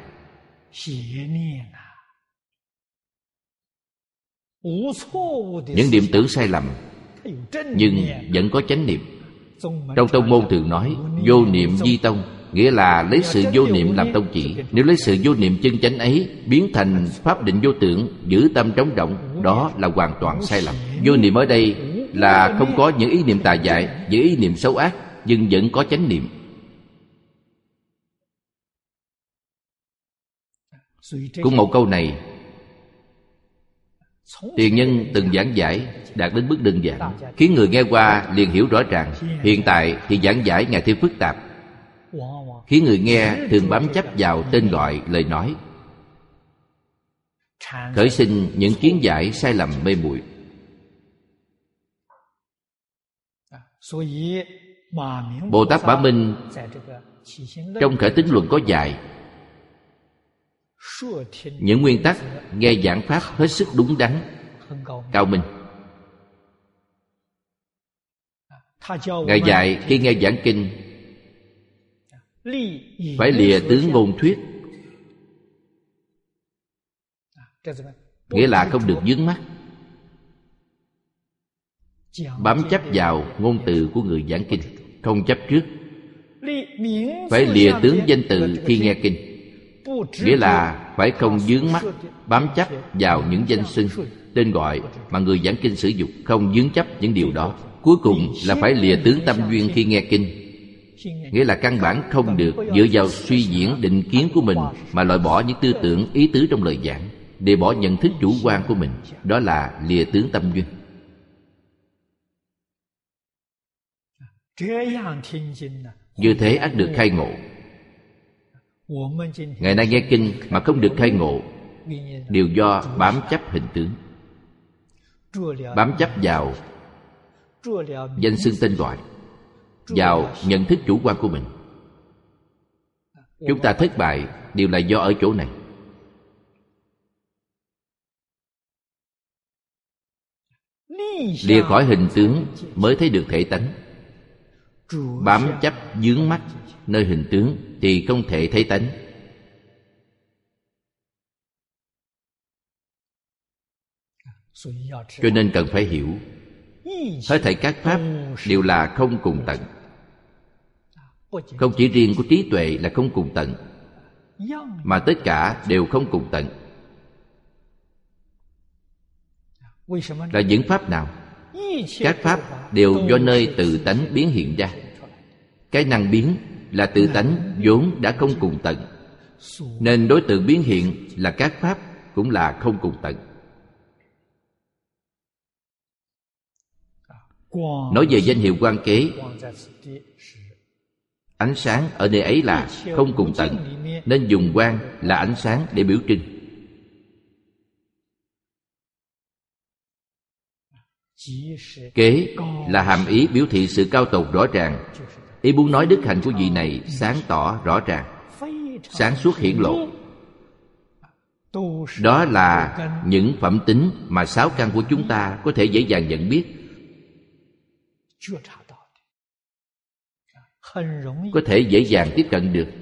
Những niệm tưởng sai lầm, nhưng vẫn có chánh niệm. Trong tông môn thường nói vô niệm di tông, nghĩa là lấy sự vô niệm làm tông chỉ. Nếu lấy sự vô niệm chân chánh ấy biến thành pháp định vô tưởng, giữ tâm trống rỗng, đó là hoàn toàn sai lầm. Vô niệm ở đây là không có những ý niệm tà dại, những ý niệm xấu ác, nhưng vẫn có chánh niệm. Cũng một câu này tiền nhân từng giảng giải đạt đến mức đơn giản, khiến người nghe qua liền hiểu rõ ràng. Hiện tại thì giảng giải ngày thêm phức tạp, khiến người nghe thường bám chấp vào tên gọi, lời nói, khởi sinh những kiến giải sai lầm mê muội. Bồ Tát Mã Minh trong Khởi Tín Luận có dạy những nguyên tắc nghe giảng pháp hết sức đúng đắn, cao minh. Ngài dạy khi nghe giảng kinh phải lìa tướng ngôn thuyết, nghĩa là không được vướng mắc bám chấp vào ngôn từ của người giảng kinh, không chấp trước. Phải lìa tướng danh từ khi nghe kinh, nghĩa là phải không vướng mắc bám chấp vào những danh xưng, tên gọi mà người giảng kinh sử dụng, không vướng chấp những điều đó. Cuối cùng là phải lìa tướng tâm duyên khi nghe kinh, nghĩa là căn bản không được dựa vào suy diễn định kiến của mình mà loại bỏ những tư tưởng ý tứ trong lời giảng, để bỏ nhận thức chủ quan của mình. Đó là lìa tướng tâm duyên. Như thế ắt được khai ngộ. Ngày nay nghe kinh mà không được khai ngộ đều do bám chấp hình tướng, bám chấp vào danh xưng tên gọi, vào nhận thức chủ quan của mình. Chúng ta thất bại đều là do ở chỗ này. Lìa khỏi hình tướng mới thấy được thể tánh. Bám chấp vướng mắc nơi hình tướng thì không thể thấy tánh. Cho nên cần phải hiểu hết thảy các pháp đều là không cùng tận. Không chỉ riêng của trí tuệ là không cùng tận, mà tất cả đều không cùng tận. Là những pháp nào? Các pháp đều do nơi tự tánh biến hiện ra. Cái năng biến là tự tánh vốn đã không cùng tận, nên đối tượng biến hiện là các pháp cũng là không cùng tận. Nói về danh hiệu quang kế, ánh sáng ở nơi ấy là không cùng tận, nên dùng quang là ánh sáng để biểu trưng. Kế là hàm ý biểu thị sự cao tột rõ ràng. Ý muốn nói đức hạnh của vị này sáng tỏ rõ ràng, sáng suốt hiển lộ. Đó là những phẩm tính mà sáu căn của chúng ta có thể dễ dàng nhận biết, có thể dễ dàng tiếp cận được.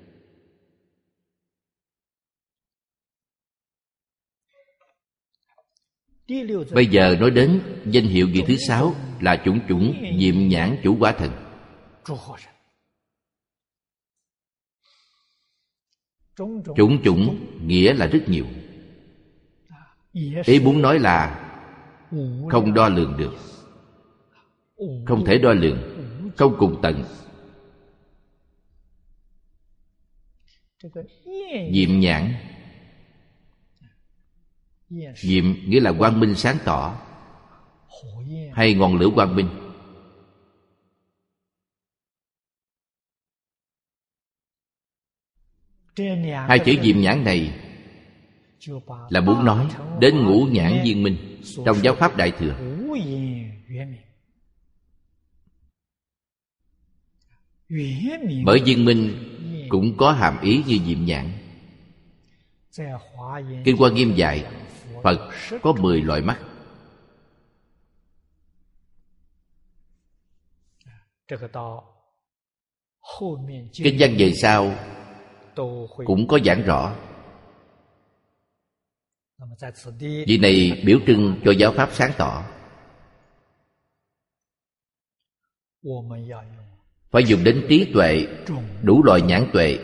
Bây giờ nói đến danh hiệu vị thứ sáu là chủng chủng diệm nhãn chủ quả thần. Chủng chủng nghĩa là rất nhiều. Ý muốn nói là không đo lường được, không thể đo lường, không cùng tận. Diệm nhãn, diệm nghĩa là quang minh sáng tỏ, hay ngọn lửa quang minh. Hai chữ diệm nhãn này là muốn nói đến ngũ nhãn viên minh trong giáo pháp Đại Thừa. Bởi viên minh cũng có hàm ý như diệm nhãn. Kinh Hoa Nghiêm dạy Phật có 10 loại mắt. Kinh văn về sau cũng có giảng rõ. Vị này biểu trưng cho giáo pháp sáng tỏ. phải dùng đến trí tuệ, đủ loại nhãn tuệ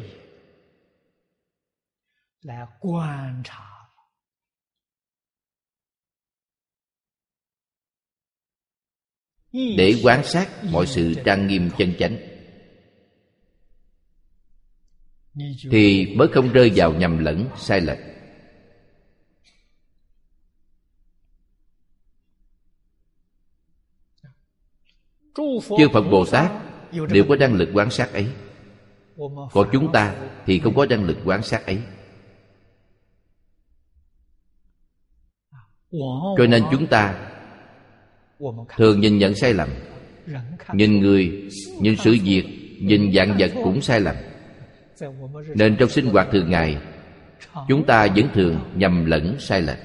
để quan sát mọi sự trang nghiêm chân chánh, thì mới không rơi vào nhầm lẫn sai lệch. Chư Phật Bồ Tát đều có năng lực quan sát ấy, còn chúng ta thì không có năng lực quan sát ấy. Cho nên chúng ta thường nhìn nhận sai lầm. Nhìn người, nhìn sự việc, nhìn vạn vật cũng sai lầm. Nên trong sinh hoạt thường ngày, chúng ta vẫn thường nhầm lẫn sai lệch.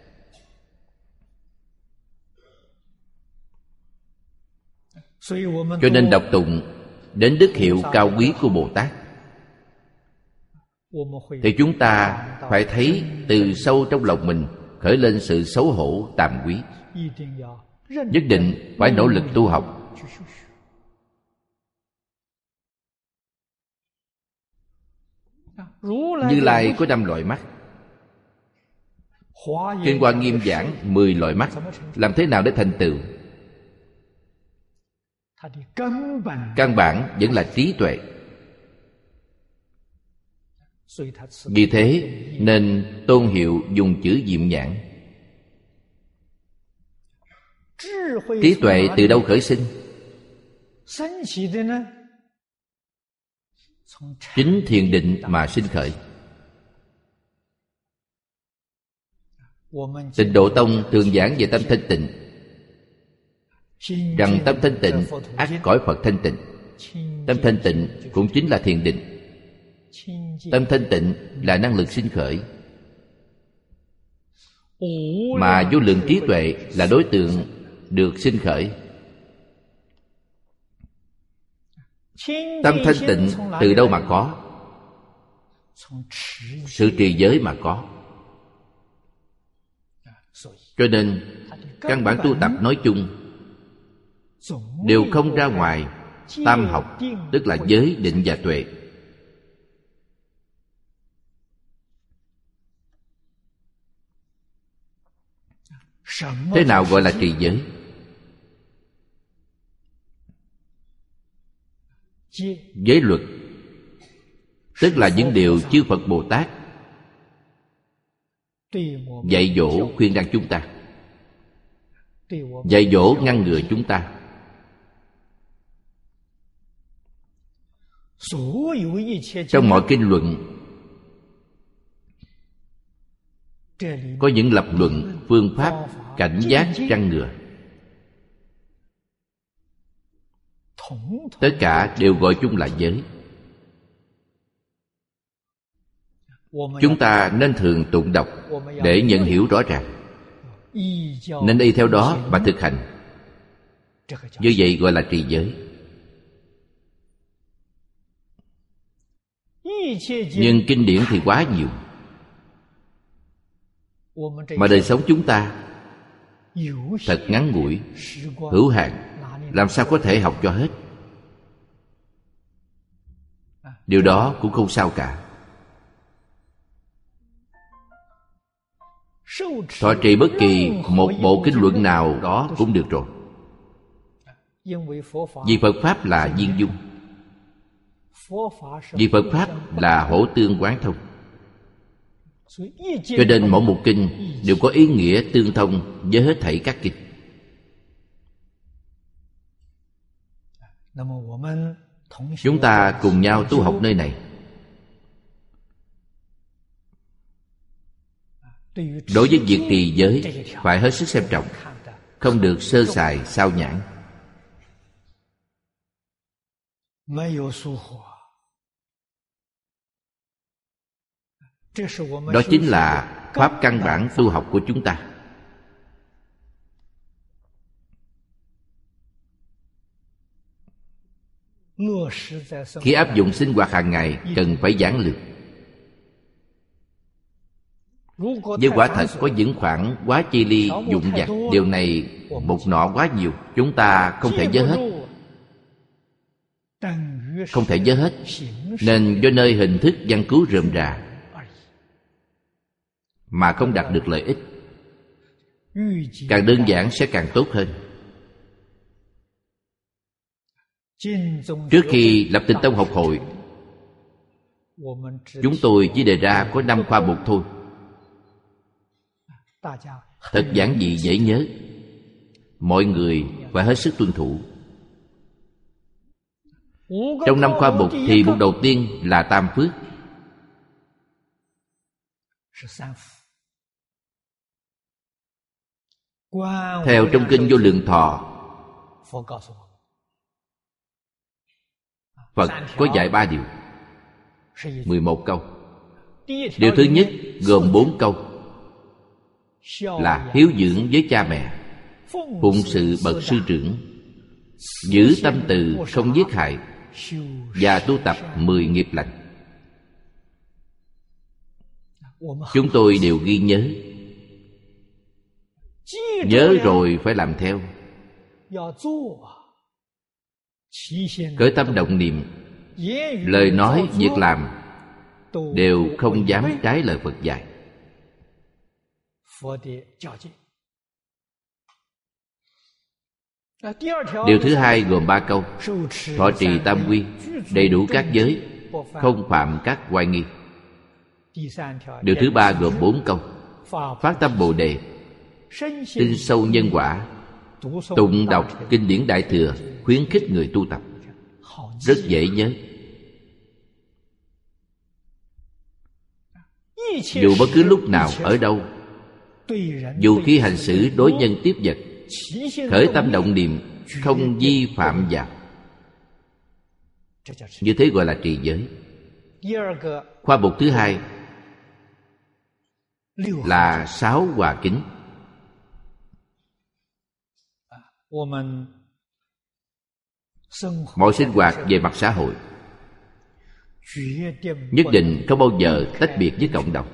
Cho nên đọc tụng đến đức hiệu cao quý của Bồ Tát, thì chúng ta phải thấy từ sâu trong lòng mình khởi lên sự xấu hổ tàm quý. Nhất định phải nỗ lực tu học. Như Lai có 5 loại mắt, Kinh Hoa Nghiêm giảng 10 loại mắt. Làm thế nào để thành tựu? Căn bản vẫn là trí tuệ. Vì thế nên tôn hiệu dùng chữ Diệm Nhãn. Trí tuệ từ đâu khởi sinh? Chính thiền định mà sinh khởi. Tịnh Độ Tông thường giảng về tâm thanh tịnh, rằng tâm thanh tịnh ắt cõi Phật thanh tịnh. Tâm thanh tịnh cũng chính là thiền định. Tâm thanh tịnh là năng lực sinh khởi, mà vô lượng trí tuệ là đối tượng được sinh khởi. Tâm thanh tịnh từ đâu mà có? Sự trì giới mà có. Cho nên căn bản tu tập nói chung đều không ra ngoài tam học, tức là giới, định và tuệ. Thế nào gọi là trì giới? Giới luật tức là những điều chư Phật Bồ Tát dạy dỗ khuyên răn chúng ta, dạy dỗ ngăn ngừa chúng ta. Trong mọi kinh luận có những lập luận, phương pháp cảnh giác ngăn ngừa, tất cả đều gọi chung là giới. Chúng ta nên thường tụng đọc để nhận hiểu rõ ràng, nên y theo đó mà thực hành. Như vậy gọi là trì giới. Nhưng kinh điển thì quá nhiều, mà đời sống chúng ta thật ngắn ngủi, hữu hạn, làm sao có thể học cho hết? Điều đó cũng không sao cả. Thọ trì bất kỳ một bộ kinh luận nào đó cũng được rồi. Vì Phật Pháp là viên dung, vì Phật Pháp là hỗ tương quán thông, cho nên mỗi một kinh đều có ý nghĩa tương thông với hết thảy các kinh. Chúng ta cùng nhau tu học nơi này, đối với việc trì giới phải hết sức xem trọng, không được sơ sài sao nhãng. Đó chính là pháp căn bản tu học của chúng ta. Khi áp dụng sinh hoạt hàng ngày cần phải giản lược. Với quả thật có những khoản quá chi ly dụng vặt, điều này một nọ quá nhiều, chúng ta không thể nhớ hết. không thể nhớ hết, nên do nơi hình thức văn cứu rườm rà mà không đạt được lợi ích. Càng đơn giản sẽ càng tốt hơn. Trước khi lập Tịnh Tông học hội, chúng tôi chỉ đề ra có 5 khoa mục thôi, thật giản dị dễ nhớ. Mọi người phải hết sức tuân thủ. Trong 5 khoa mục thì mục đầu tiên là tam phước. Theo trong kinh Vô Lượng Thọ, Phật có dạy 3 điều, 11 câu. Điều thứ nhất gồm 4 câu là hiếu dưỡng với cha mẹ, phụng sự bậc sư trưởng, giữ tâm từ không giết hại, và tu tập 10 nghiệp lành. Chúng tôi đều ghi nhớ. Nhớ rồi phải làm theo. Khởi tâm động niệm, lời nói, việc làm đều không dám trái lời Phật dạy. Điều thứ hai gồm 3 câu: thọ trì tam quy, đầy đủ các giới, không phạm các oai nghi. Điều thứ ba gồm 4 câu: phát tâm Bồ Đề, tin sâu nhân quả, tụng đọc kinh điển Đại Thừa, khuyến khích người tu tập. Rất dễ nhớ. Dù bất cứ lúc nào, ở đâu, dù khi hành xử đối nhân tiếp vật, khởi tâm động niệm không vi phạm vào, như thế gọi là trì giới. Khoa mục thứ hai là 6 hòa kính. Mọi sinh hoạt về mặt xã hội nhất định không bao giờ tách biệt với cộng đồng.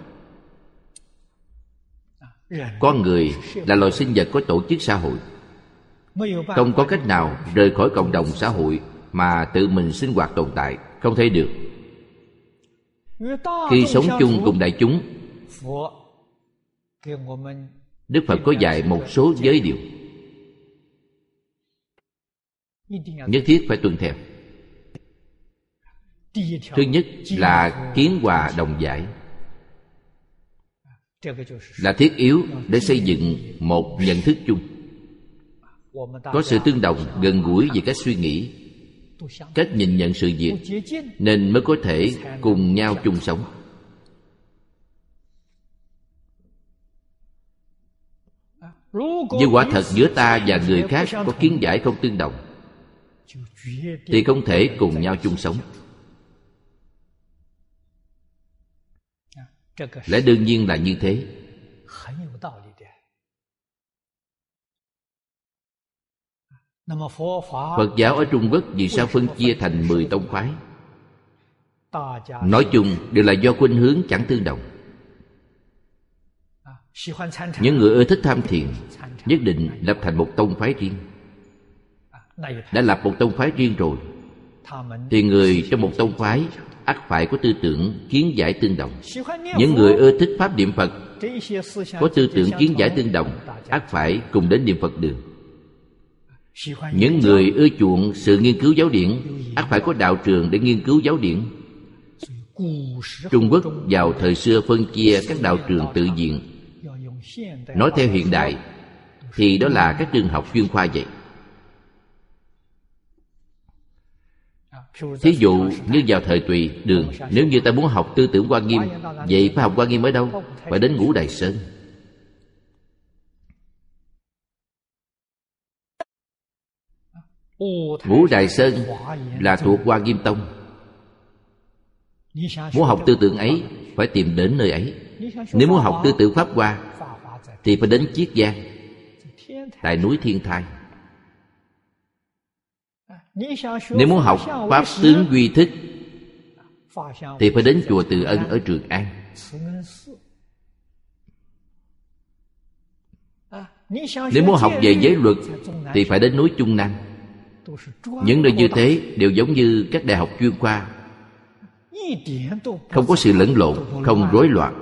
Con người là loài sinh vật có tổ chức xã hội, không có cách nào rời khỏi cộng đồng xã hội mà tự mình sinh hoạt tồn tại, không thể được. Khi sống chung cùng đại chúng, Đức Phật có dạy một số giới điều nhất thiết phải tuân theo. Thứ nhất là kiến hòa đồng giải, là thiết yếu để xây dựng một nhận thức chung, có sự tương đồng gần gũi về cách suy nghĩ, cách nhìn nhận sự việc, nên mới có thể cùng nhau chung sống. Nhưng quả thật giữa ta và người khác có kiến giải không tương đồng thì không thể cùng nhau chung sống. Lẽ đương nhiên là như thế. Phật giáo ở Trung Quốc vì sao phân chia thành 10 tông phái? Nói chung đều là do khuynh hướng chẳng tương đồng. Những người ưa thích tham thiền nhất định lập thành một tông phái riêng. Đã lập một tông phái riêng rồi thì người trong một tông phái ắt phải có tư tưởng kiến giải tương đồng. Những người ưa thích pháp niệm Phật có tư tưởng kiến giải tương đồng, ắt phải cùng đến niệm Phật đường. Những người ưa chuộng sự nghiên cứu giáo điển ắt phải có đạo trường để nghiên cứu giáo điển. Trung Quốc vào thời xưa phân chia các đạo trường tự viện. Nói theo hiện đại thì đó là các trường học chuyên khoa vậy. Thí dụ như vào thời Tùy Đường, nếu như ta muốn học tư tưởng Hoa Nghiêm, vậy phải học Hoa Nghiêm ở đâu? Phải đến Ngũ Đài Sơn. Ngũ Đài Sơn là thuộc Hoa Nghiêm Tông. Muốn học tư tưởng ấy phải tìm đến nơi ấy. Nếu muốn học tư tưởng Pháp Hoa thì phải đến Chiết Giang, tại núi Thiên Thai. Nếu muốn học Pháp tướng Duy Thích thì phải đến chùa Từ Ân ở Trường An. Nếu muốn học về giới luật thì phải đến núi Trung Nam. Những nơi như thế đều giống như các đại học chuyên khoa, không có sự lẫn lộn, không rối loạn.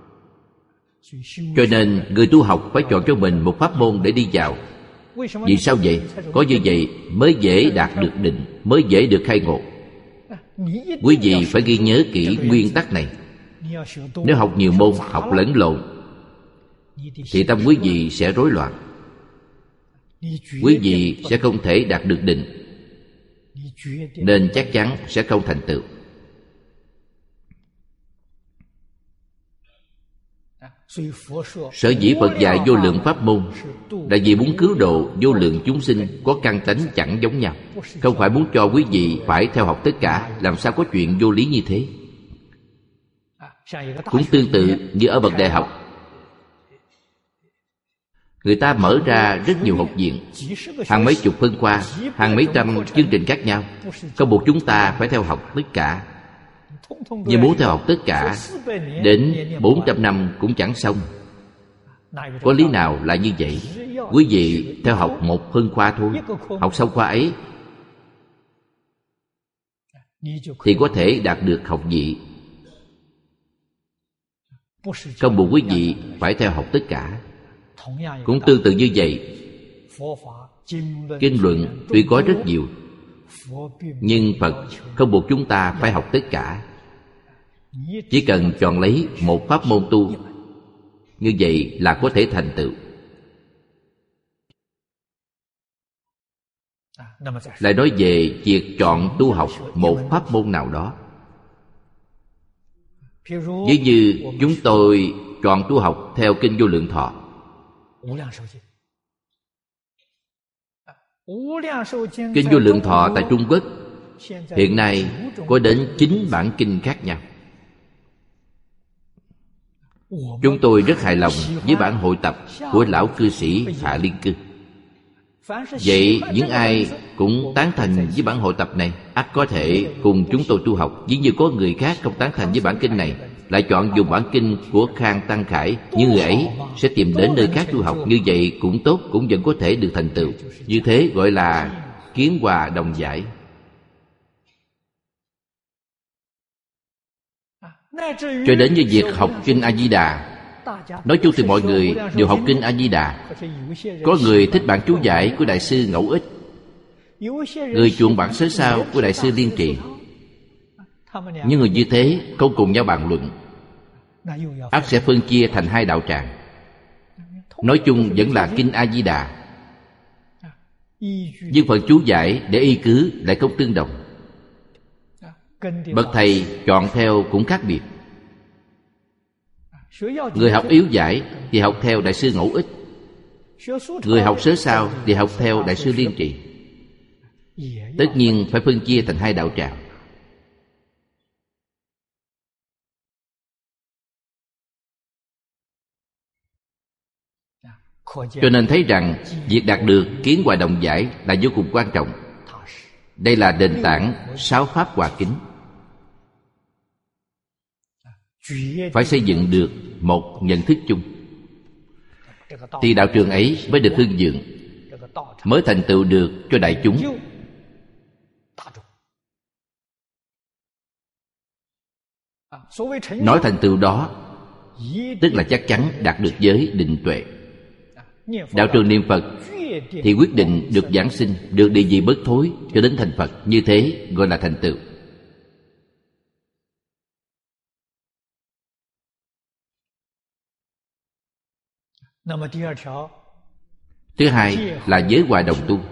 Cho nên người tu học phải chọn cho mình một pháp môn để đi vào. Vì sao vậy? Có như vậy mới dễ đạt được định, mới dễ được khai ngộ. Quý vị phải ghi nhớ kỹ nguyên tắc này. Nếu học nhiều môn, học lẫn lộn, thì tâm quý vị sẽ rối loạn. Quý vị sẽ không thể đạt được định, nên chắc chắn sẽ không thành tựu. Sở dĩ Phật dạy vô lượng pháp môn là vì muốn cứu độ vô lượng chúng sinh có căn tánh chẳng giống nhau. Không phải muốn cho quý vị phải theo học tất cả. Làm sao có chuyện vô lý như thế? Cũng tương tự như ở bậc đại học, người ta mở ra rất nhiều học viện, hàng mấy chục phân khoa, hàng mấy trăm chương trình khác nhau. Không buộc chúng ta phải theo học tất cả. Nhưng muốn theo học tất cả, đến 400 năm cũng chẳng xong. Có lý nào là như vậy? Quý vị theo học một phân khoa thôi, học xong khoa ấy thì có thể đạt được học vị. Không buộc quý vị phải theo học tất cả. Cũng tương tự như vậy, kinh luận tuy có rất nhiều, nhưng Phật không buộc chúng ta phải học tất cả. Chỉ cần chọn lấy một pháp môn tu, như vậy là có thể thành tựu. Lại nói về việc chọn tu học một pháp môn nào đó. Ví như chúng tôi chọn tu học theo Kinh Vô Lượng Thọ. Kinh Vô Lượng Thọ tại Trung Quốc hiện nay có đến 9 bản kinh khác nhau. Chúng tôi rất hài lòng với bản hội tập của lão cư sĩ Hạ Liên Cư. Vậy những ai cũng tán thành với bản hội tập này, ắt có thể cùng chúng tôi tu học. Ví như có người khác không tán thành với bản kinh này, lại chọn dùng bản kinh của Khang Tăng Khải, những người ấy sẽ tìm đến nơi khác tu học. Như vậy cũng tốt, cũng vẫn có thể được thành tựu. Như thế gọi là kiến hòa đồng giải. Cho đến như việc học Kinh A-di-đà, nói chung thì mọi người đều học Kinh A-di-đà. Có người thích bản chú giải của Đại sư Ngẫu Ích, người chuộng bản sớ sao của Đại sư Liên Trì. Những người như thế không cùng nhau bàn luận, ắt sẽ phân chia thành hai đạo tràng. Nói chung vẫn là Kinh A-di-đà, nhưng phần chú giải để y cứ lại không tương đồng. Bậc thầy chọn theo cũng khác biệt. Người học yếu giải thì học theo Đại sư Ngẫu Ích, người học sớ sao thì học theo Đại sư Liên Trì. Tất nhiên phải phân chia thành hai đạo tràng. Cho nên thấy rằng việc đạt được kiến hòa đồng giải là vô cùng quan trọng. Đây là nền tảng 6 pháp hòa kính. Phải xây dựng được một nhận thức chung, thì đạo trường ấy mới được hưng vượng, mới thành tựu được cho đại chúng. Nói thành tựu đó tức là chắc chắn đạt được giới định tuệ. Đạo trường niệm Phật thì quyết định được giảng sinh, được địa vị bất thối cho đến thành Phật. Như thế gọi là thành tựu. Thứ hai là giới hòa đồng tu.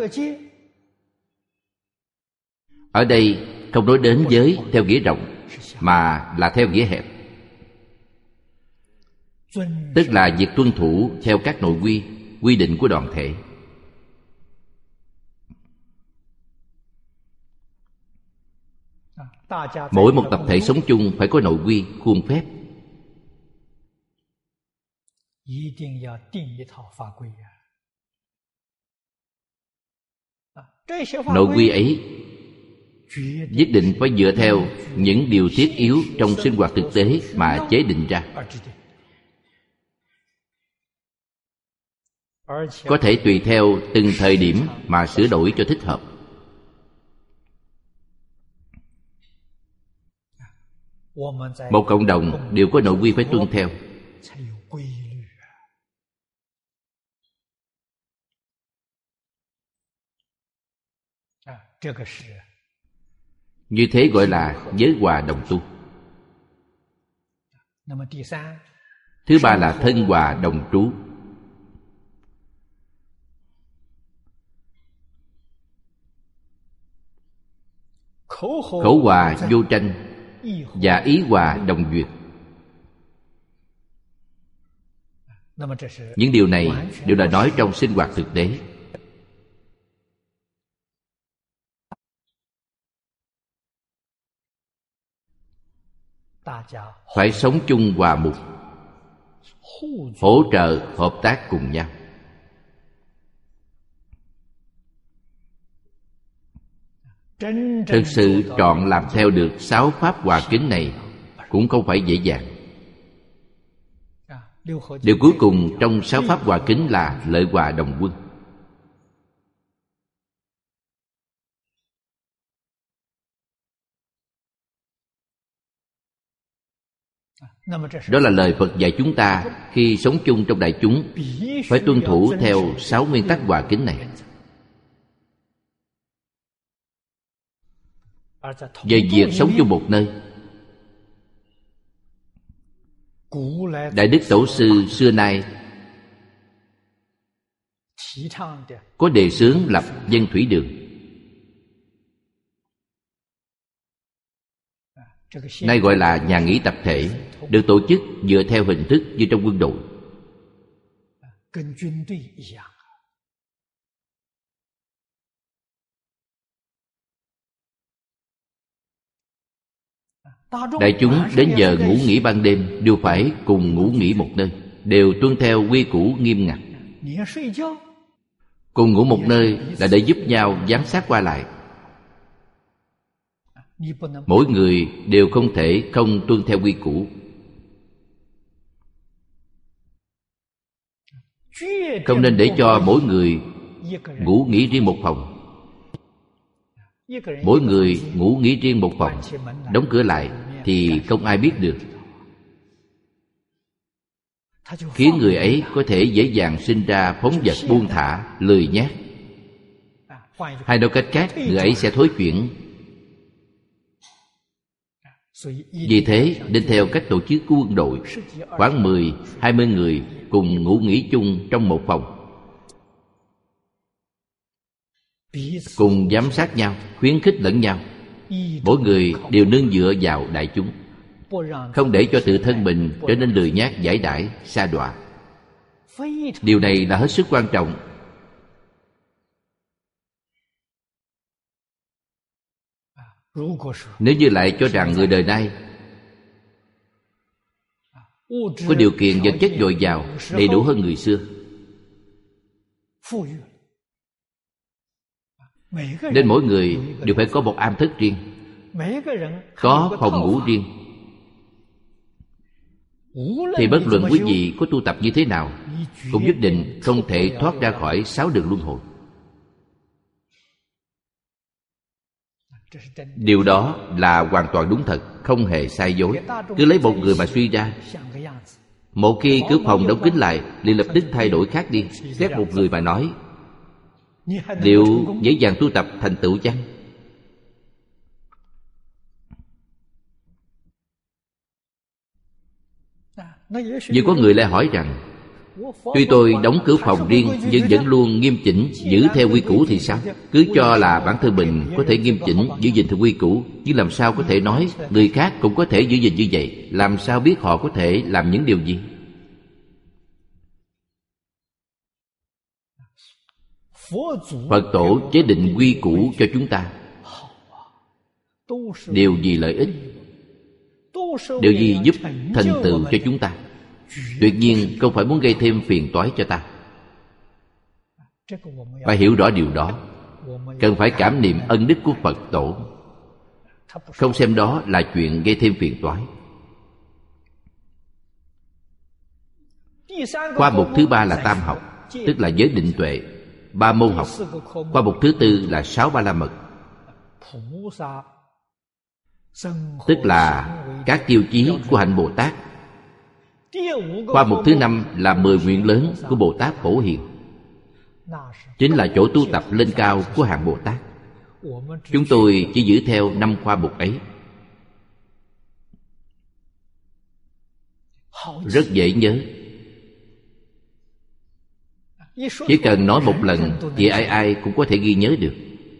Ở đây không nói đến giới theo nghĩa rộng, mà là theo nghĩa hẹp. Tức là việc tuân thủ theo các nội quy, quy định của đoàn thể. Mỗi một tập thể sống chung phải có nội quy, khuôn phép. Nội quy ấy nhất định phải dựa theo những điều thiết yếu trong sinh hoạt thực tế mà chế định ra. có thể tùy theo từng thời điểm mà sửa đổi cho thích hợp. Một cộng đồng đều có nội quy phải tuân theo. Như thế gọi là giới hòa đồng tu. Thứ ba là thân hòa đồng trú. Khẩu hòa vô tranh và ý hòa đồng duyệt. Những điều này đều là nói trong sinh hoạt thực tế. Phải sống chung hòa mục, hỗ trợ hợp tác cùng nhau. Thực sự trọn làm theo được 6 pháp hòa kính này cũng không phải dễ dàng. Điều cuối cùng trong 6 pháp hòa kính là lợi hòa đồng quân. Đó là lời Phật dạy chúng ta khi sống chung trong đại chúng phải tuân thủ theo 6 nguyên tắc hòa kính này. Về việc sống chung một nơi, Đại Đức Tổ sư xưa nay có đề xướng lập dân thủy đường. Nay gọi là nhà nghỉ tập thể, được tổ chức dựa theo hình thức như trong quân đội. Đại chúng đến giờ ngủ nghỉ ban đêm đều phải cùng ngủ nghỉ một nơi, đều tuân theo quy củ nghiêm ngặt. Cùng ngủ một nơi là để giúp nhau giám sát qua lại. Mỗi người đều không thể không tuân theo quy củ. Không nên để cho mỗi người ngủ nghỉ riêng một phòng. Mỗi người ngủ nghỉ riêng một phòng, đóng cửa lại thì không ai biết được, khiến người ấy có thể dễ dàng sinh ra phóng dật buông thả, lười nhác. Hay nói cách khác, người ấy sẽ thối chuyển. Vì thế, nên theo cách tổ chức của quân đội, khoảng 10-20 người cùng ngủ nghỉ chung trong một phòng, cùng giám sát nhau, khuyến khích lẫn nhau. Mỗi người đều nương dựa vào đại chúng, không để cho tự thân mình trở nên lười nhác, giải đãi, sa đọa. Điều này là hết sức quan trọng. Nếu như lại cho rằng người đời nay có điều kiện vật chất dồi dào, đầy đủ hơn người xưa, nên mỗi người đều phải có một am thất riêng, có phòng ngủ riêng, thì bất luận quý vị có tu tập như thế nào cũng nhất định không thể thoát ra khỏi 6 đường luân hồi. Điều đó là hoàn toàn đúng thật, không hề sai dối. Cứ lấy một người mà suy ra, một khi cửa phòng đóng kín lại liền lập tức thay đổi khác đi. Xét một người mà nói, liệu dễ dàng tu tập thành tựu chăng? Nhưng có người lại hỏi rằng, tuy tôi đóng cửa phòng riêng nhưng vẫn luôn nghiêm chỉnh giữ theo quy củ thì sao? Cứ cho là bản thân mình có thể nghiêm chỉnh giữ gìn theo quy củ, nhưng làm sao có thể nói người khác cũng có thể giữ gìn như vậy? Làm sao biết họ có thể làm những điều gì? Phật Tổ chế định quy củ cho chúng ta đều vì lợi ích, đều vì giúp thành tựu cho chúng ta, tuyệt nhiên không phải muốn gây thêm phiền toái cho ta. Phải hiểu rõ điều đó. Cần phải cảm niệm ân đức của Phật Tổ, không xem đó là chuyện gây thêm phiền toái. Khoa mục thứ ba là tam học. tức là giới định tuệ, 3 môn học. Khoa mục thứ tư là 6 Ba La Mật, tức là các tiêu chí của hạnh Bồ Tát. Khoa mục thứ 5 là 10 nguyện lớn của Bồ Tát Phổ Hiền, chính là chỗ tu tập lên cao của hạng Bồ Tát. Chúng tôi chỉ giữ theo 5 khoa mục ấy. Rất dễ nhớ. Chỉ cần nói một lần thì ai ai cũng có thể ghi nhớ được.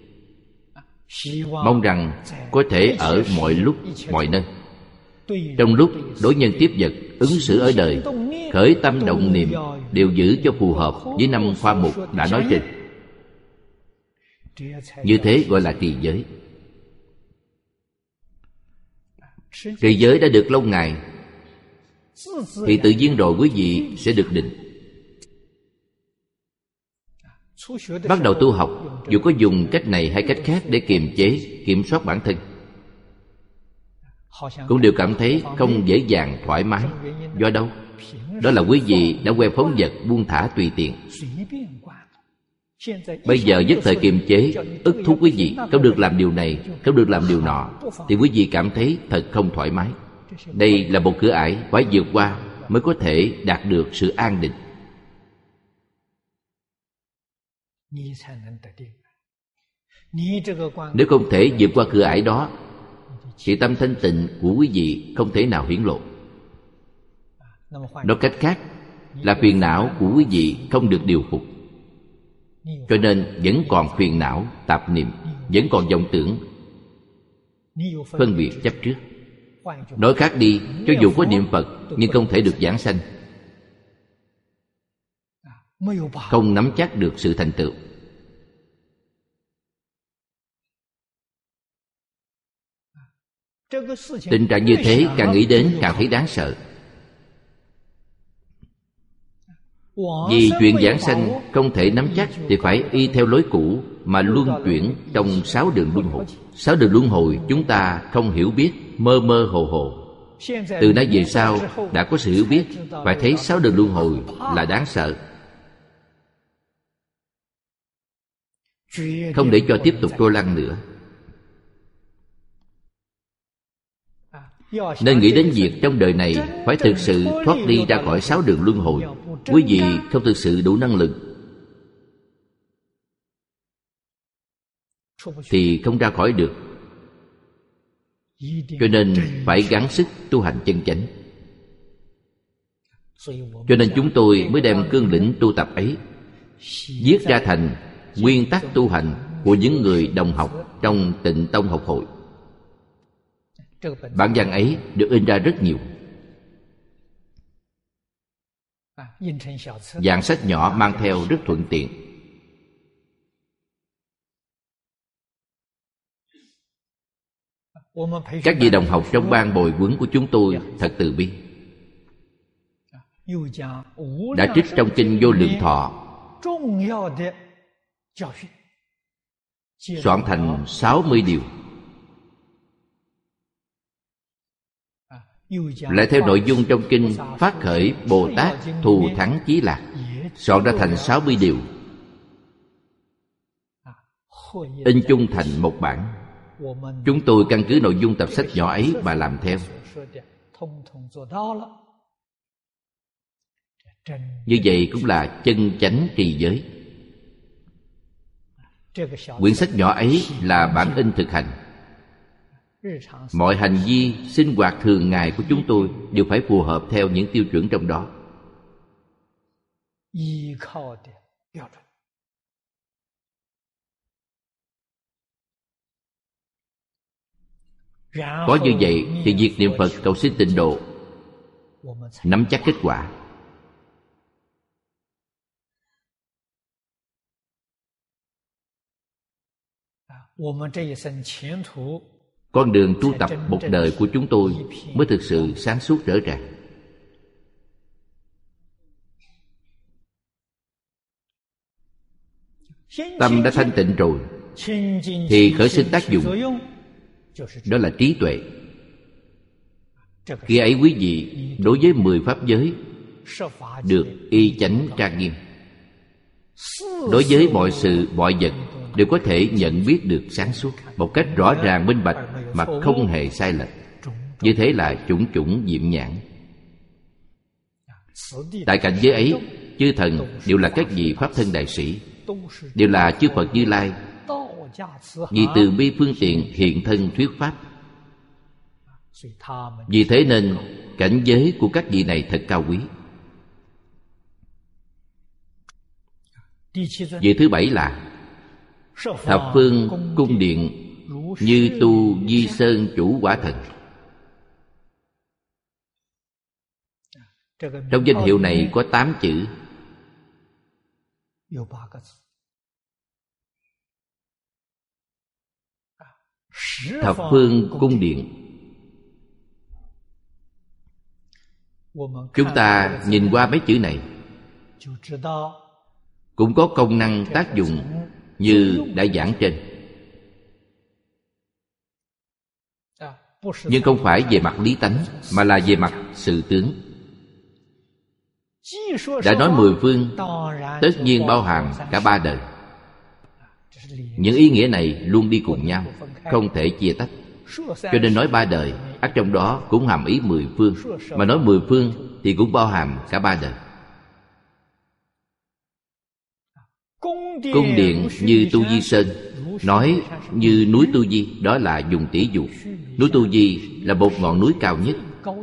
Mong rằng có thể ở mọi lúc, mọi nơi. Trong lúc đối nhân tiếp vật, ứng xử ở đời, khởi tâm động niệm đều giữ cho phù hợp với 5 khoa mục đã nói trên. Như thế gọi là trì giới. Trì giới đã được lâu ngày thì tự nhiên rồi quý vị sẽ được định. Bắt đầu tu học, dù có dùng cách này hay cách khác để kiềm chế, kiểm soát bản thân, cũng đều cảm thấy không dễ dàng, thoải mái. Do đâu? Đó là quý vị đã quen phóng dật, buông thả tùy tiện. Bây giờ nhất thời kiềm chế, ức thúc quý vị không được làm điều này, không được làm điều nọ, thì quý vị cảm thấy thật không thoải mái. Đây là một cửa ải phải vượt qua mới có thể đạt được sự an định. Nếu không thể vượt qua cửa ải đó thì tâm thanh tịnh của quý vị không thể nào hiển lộ. Nói cách khác là phiền não của quý vị không được điều phục, cho nên vẫn còn phiền não, tạp niệm, vẫn còn vọng tưởng, phân biệt chấp trước. Nói khác đi, cho dù có niệm Phật nhưng không thể được giảng sanh, không nắm chắc được sự thành tựu. Tình trạng như thế càng nghĩ đến càng thấy đáng sợ. Vì chuyện giảng sanh không thể nắm chắc thì phải y theo lối cũ mà luân chuyển trong 6 đường luân hồi. 6 đường luân hồi chúng ta không hiểu biết, mơ mơ hồ hồ. Từ nay về sau đã có sự hiểu biết, phải thấy 6 đường luân hồi là đáng sợ, không để cho tiếp tục trôi lăn nữa. Nên nghĩ đến việc trong đời này phải thực sự thoát đi ra khỏi 6 đường luân hồi. Quý vị không thực sự đủ năng lực thì không ra khỏi được. Cho nên phải gắng sức tu hành chân chánh. Cho nên chúng tôi mới đem cương lĩnh tu tập ấy viết ra thành nguyên tắc tu hành của những người đồng học trong Tịnh Tông học hội. Bản văn ấy được in ra rất nhiều, dạng sách nhỏ mang theo rất thuận tiện. Các vị đồng học trong ban bồi huấn của chúng tôi thật từ bi, đã trích trong kinh Vô Lượng Thọ soạn thành 60 điều, lại theo nội dung trong kinh Phát Khởi Bồ Tát Thù Thắng Chí Lạc, soạn ra thành 60 điều, in chung thành một bản. Chúng tôi căn cứ nội dung tập sách nhỏ ấy mà làm theo. Như vậy cũng là chân chánh trì giới. Quyển sách nhỏ ấy là bản in thực hành. Mọi hành vi sinh hoạt thường ngày của chúng tôi đều phải phù hợp theo những tiêu chuẩn trong đó. Có như vậy thì việc niệm Phật cầu xin tịnh độ nắm chắc kết quả. Con đường tu tập một đời của chúng tôi mới thực sự sáng suốt rõ ràng. Tâm đã thanh tịnh rồi thì khởi sinh tác dụng, đó là trí tuệ. Khi ấy quý vị đối với 10 pháp giới được y chánh trang nghiêm. đối với mọi sự mọi vật đều có thể nhận biết được sáng suốt một cách rõ ràng minh bạch mà không hề sai lệch. Như thế là chủng chủng diệm nhãn. Tại cảnh giới ấy, chư thần đều là các vị pháp thân đại sĩ, đều là chư Phật Như Lai, vì từ bi phương tiện hiện thân thuyết pháp. Vì thế nên cảnh giới của các vị này thật cao quý. Vị thứ bảy là thập phương cung điện như tu Di Sơn chủ quả thần. Trong danh hiệu này có 8 chữ. Thập phương cung điện. Chúng ta nhìn qua mấy chữ này cũng có công năng tác dụng như đã giảng trên, nhưng không phải về mặt lý tánh mà là về mặt sự tướng. Đã nói 10 phương, tất nhiên bao hàm cả 3 đời. Những ý nghĩa này luôn đi cùng nhau, không thể chia tách. Cho nên nói 3 đời, ắt trong đó cũng hàm ý 10 phương. Mà nói 10 phương thì cũng bao hàm cả 3 đời. Cung điện như tu Di Sơn, nói như núi Tu Di, đó là dùng tỷ dụ. Núi Tu Di là một ngọn núi cao nhất,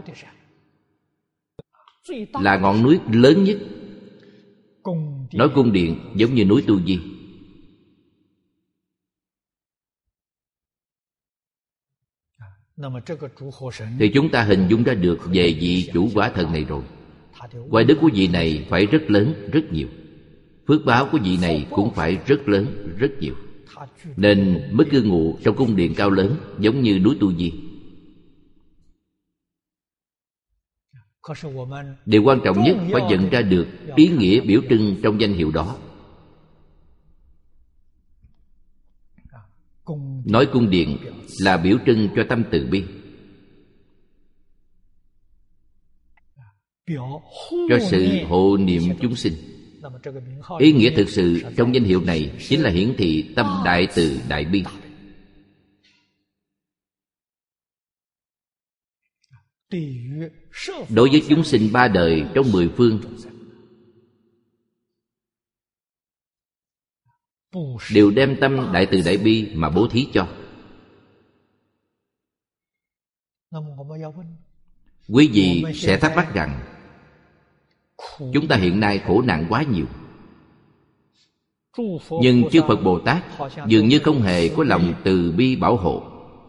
là ngọn núi lớn nhất. Nói cung điện giống như núi Tu Di. Thì chúng ta hình dung ra được về vị chủ quả thần này rồi. Oai đức của vị này phải rất lớn, rất nhiều. Phước báo của vị này cũng phải rất lớn, rất nhiều. Nên mới cư ngụ trong cung điện cao lớn giống như núi Tu Di. Điều quan trọng nhất phải nhận ra được ý nghĩa biểu trưng trong danh hiệu đó. Nói cung điện là biểu trưng cho tâm từ bi, cho sự hộ niệm chúng sinh. Ý nghĩa thực sự trong danh hiệu này chính là hiển thị tâm đại từ đại bi. Đối với chúng sinh 3 đời trong 10 phương, đều đem tâm đại từ đại bi mà bố thí cho. Quý vị sẽ thắc mắc rằng chúng ta hiện nay khổ nạn quá nhiều, nhưng chư Phật Bồ Tát dường như không hề có lòng từ bi bảo hộ.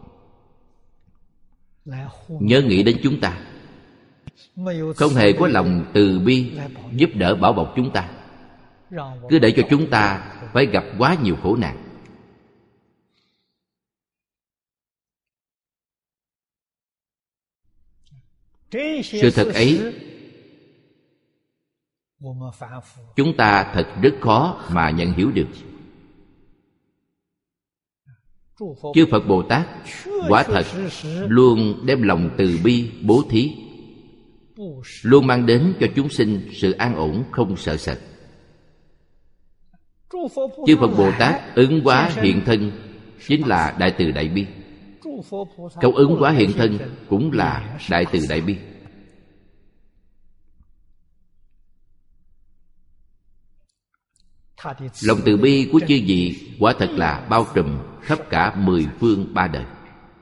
Nhớ nghĩ đến chúng ta, không hề có lòng từ bi giúp đỡ bảo bọc chúng ta, cứ để cho chúng ta phải gặp quá nhiều khổ nạn. Sự thật ấy chúng ta thật rất khó mà nhận hiểu được. Chư Phật Bồ Tát quả thật luôn đem lòng từ bi bố thí, luôn mang đến cho chúng sinh sự an ổn không sợ sệt. Chư Phật Bồ Tát ứng hóa hiện thân chính là đại từ đại bi. Câu ứng hóa hiện thân cũng là đại từ đại bi. Lòng từ bi của chư vị quả thật là bao trùm khắp cả 10 phương 3 đời.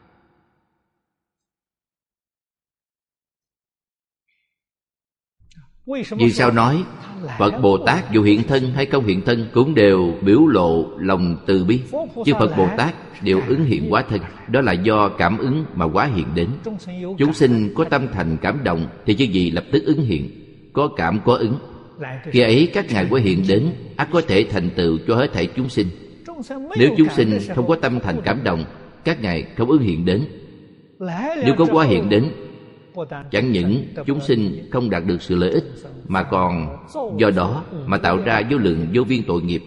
Vì sao nói Phật Bồ Tát dù hiện thân hay không hiện thân cũng đều biểu lộ lòng từ bi? Chư Phật Bồ Tát đều ứng hiện hóa thân, đó là do cảm ứng mà hóa hiện đến. Chúng sinh có tâm thành cảm động thì chư vị lập tức ứng hiện, có cảm có ứng. Khi ấy các ngài mới hiện đến, ắt có thể thành tựu cho hết thảy chúng sinh. Nếu chúng sinh không có tâm thành cảm động, các ngài không ứng hiện đến. Nếu có hóa hiện đến, chẳng những chúng sinh không đạt được sự lợi ích, mà còn do đó mà tạo ra vô lượng vô biên tội nghiệp.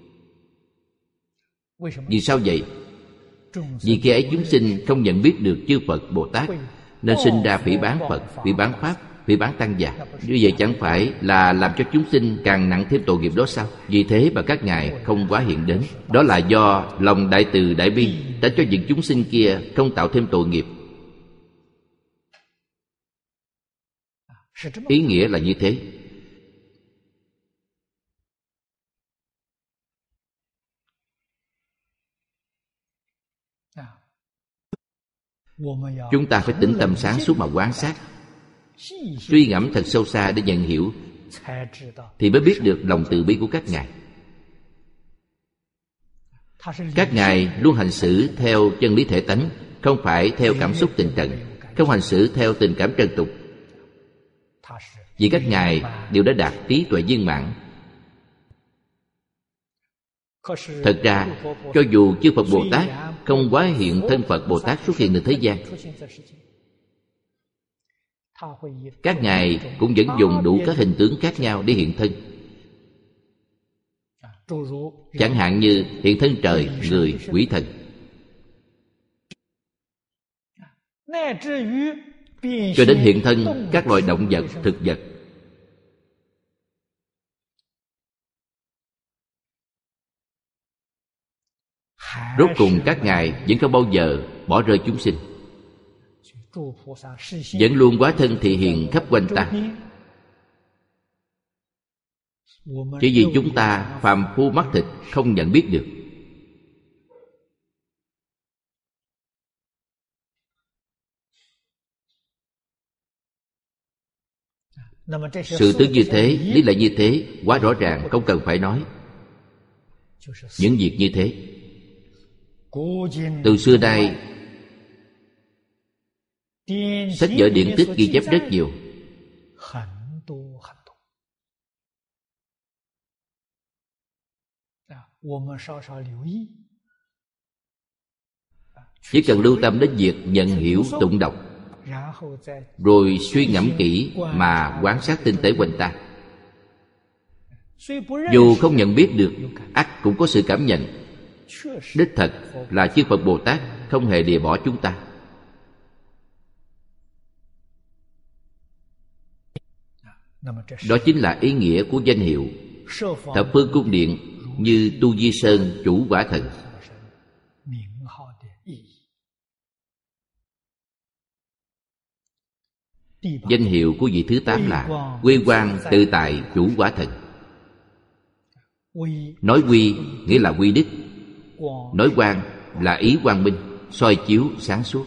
Vì sao vậy? Vì khi ấy chúng sinh không nhận biết được chư Phật Bồ Tát, nên sinh ra phỉ báng Phật, phỉ báng Pháp, phỉ báng tăng già. Như vậy chẳng phải là làm cho chúng sinh càng nặng thêm tội nghiệp đó sao? Vì thế mà các ngài không quá hiện đến. Đó là do lòng đại từ đại bi, tránh cho những chúng sinh kia không tạo thêm tội nghiệp. Ý nghĩa là như thế. Chúng ta phải tĩnh tâm sáng suốt mà quan sát, suy ngẫm thật sâu xa để nhận hiểu, thì mới biết được lòng từ bi của các ngài. Các ngài luôn hành xử theo chân lý thể tánh, không phải theo cảm xúc tình trần, không hành xử theo tình cảm trần tục. Vì các ngài đều đã đạt trí tuệ viên mãn. Thật ra, cho dù chư Phật Bồ Tát không quá hiện thân Phật Bồ Tát xuất hiện ở thế gian, các ngài cũng vẫn dùng đủ các hình tướng khác nhau để hiện thân. Chẳng hạn như hiện thân trời, người, quỷ thần, cho đến hiện thân các loài động vật, thực vật. Rốt cùng các ngài vẫn không bao giờ bỏ rơi chúng sinh, vẫn luôn hóa thân thị hiện khắp quanh ta. Chỉ vì chúng ta phàm phu mắt thịt không nhận biết được. Sự tướng như thế, lý lẽ như thế quá rõ ràng, không cần phải nói. Những việc như thế từ xưa nay sách vở điển tích ghi chép rất nhiều. Chỉ cần lưu tâm đến việc nhận hiểu tụng đọc, rồi suy ngẫm kỹ mà quan sát tinh tế quanh ta. Dù không nhận biết được, ắt cũng có sự cảm nhận. Đích thật là chư Phật Bồ Tát không hề lìa bỏ chúng ta. Đó chính là ý nghĩa của danh hiệu Thập Phương Cung Điện như Tu Di Sơn Chủ Quả Thần. Danh hiệu của vị thứ 8 là Quy Quang Tự Tại Chủ Quả Thần. Nói quy nghĩa là quy đức, nói quang là ý quang minh, soi chiếu sáng suốt.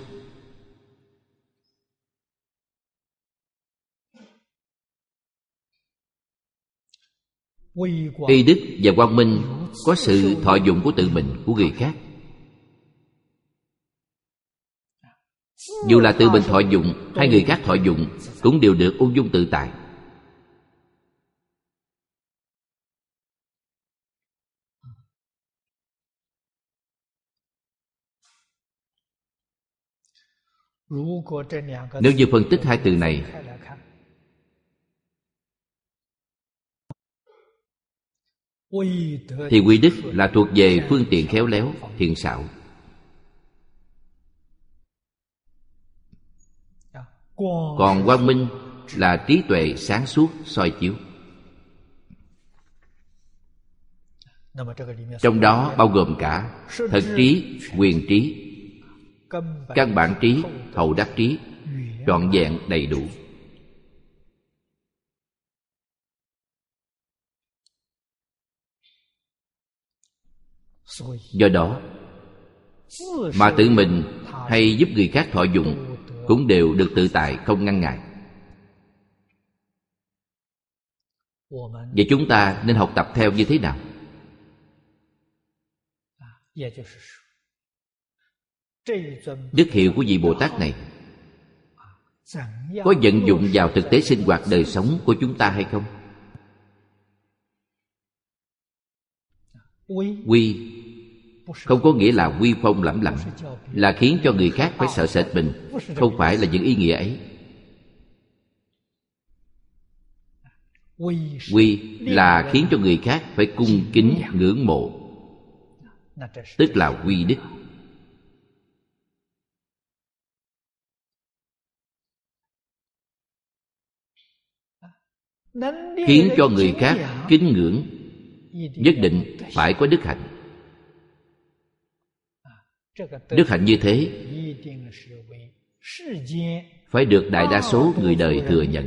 Y đức và quang minh có sự thọ dụng của tự mình, của người khác. Dù là tự mình thọ dụng hay người khác thọ dụng cũng đều được ung dung tự tại. Nếu như phân tích hai từ này, thì quy đức là thuộc về phương tiện khéo léo, thiện xảo. Còn quang minh là trí tuệ sáng suốt soi chiếu. Trong đó bao gồm cả thật trí, quyền trí, căn bản trí, hậu đắc trí, trọn vẹn đầy đủ. Do đó mà tự mình hay giúp người khác thọ dụng cũng đều được tự tại, không ngăn ngại. Vậy chúng ta nên học tập theo như thế nào? Đức hiệu của vị Bồ Tát này có vận dụng vào thực tế sinh hoạt đời sống của chúng ta hay không? Quy không có nghĩa là uy phong lẫm lẫm, là khiến cho người khác phải sợ sệt mình, không phải là những ý nghĩa ấy. Quy là khiến cho người khác phải cung kính ngưỡng mộ, tức là quy đức. khiến cho người khác kính ngưỡng, nhất định phải có đức hạnh. Đức hạnh như thế phải được đại đa số người đời thừa nhận,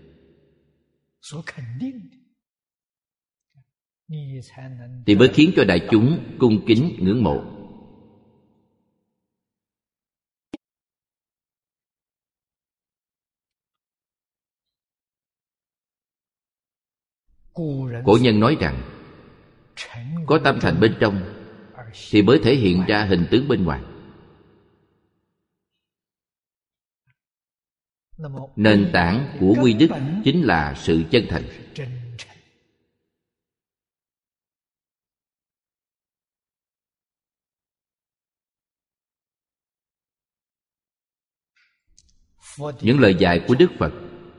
thì mới khiến cho đại chúng cung kính ngưỡng mộ. Cổ nhân nói rằng có tâm thành bên trong thì mới thể hiện ra hình tướng bên ngoài. Nền tảng của quy đức chính là sự chân thành. Những lời dạy của Đức Phật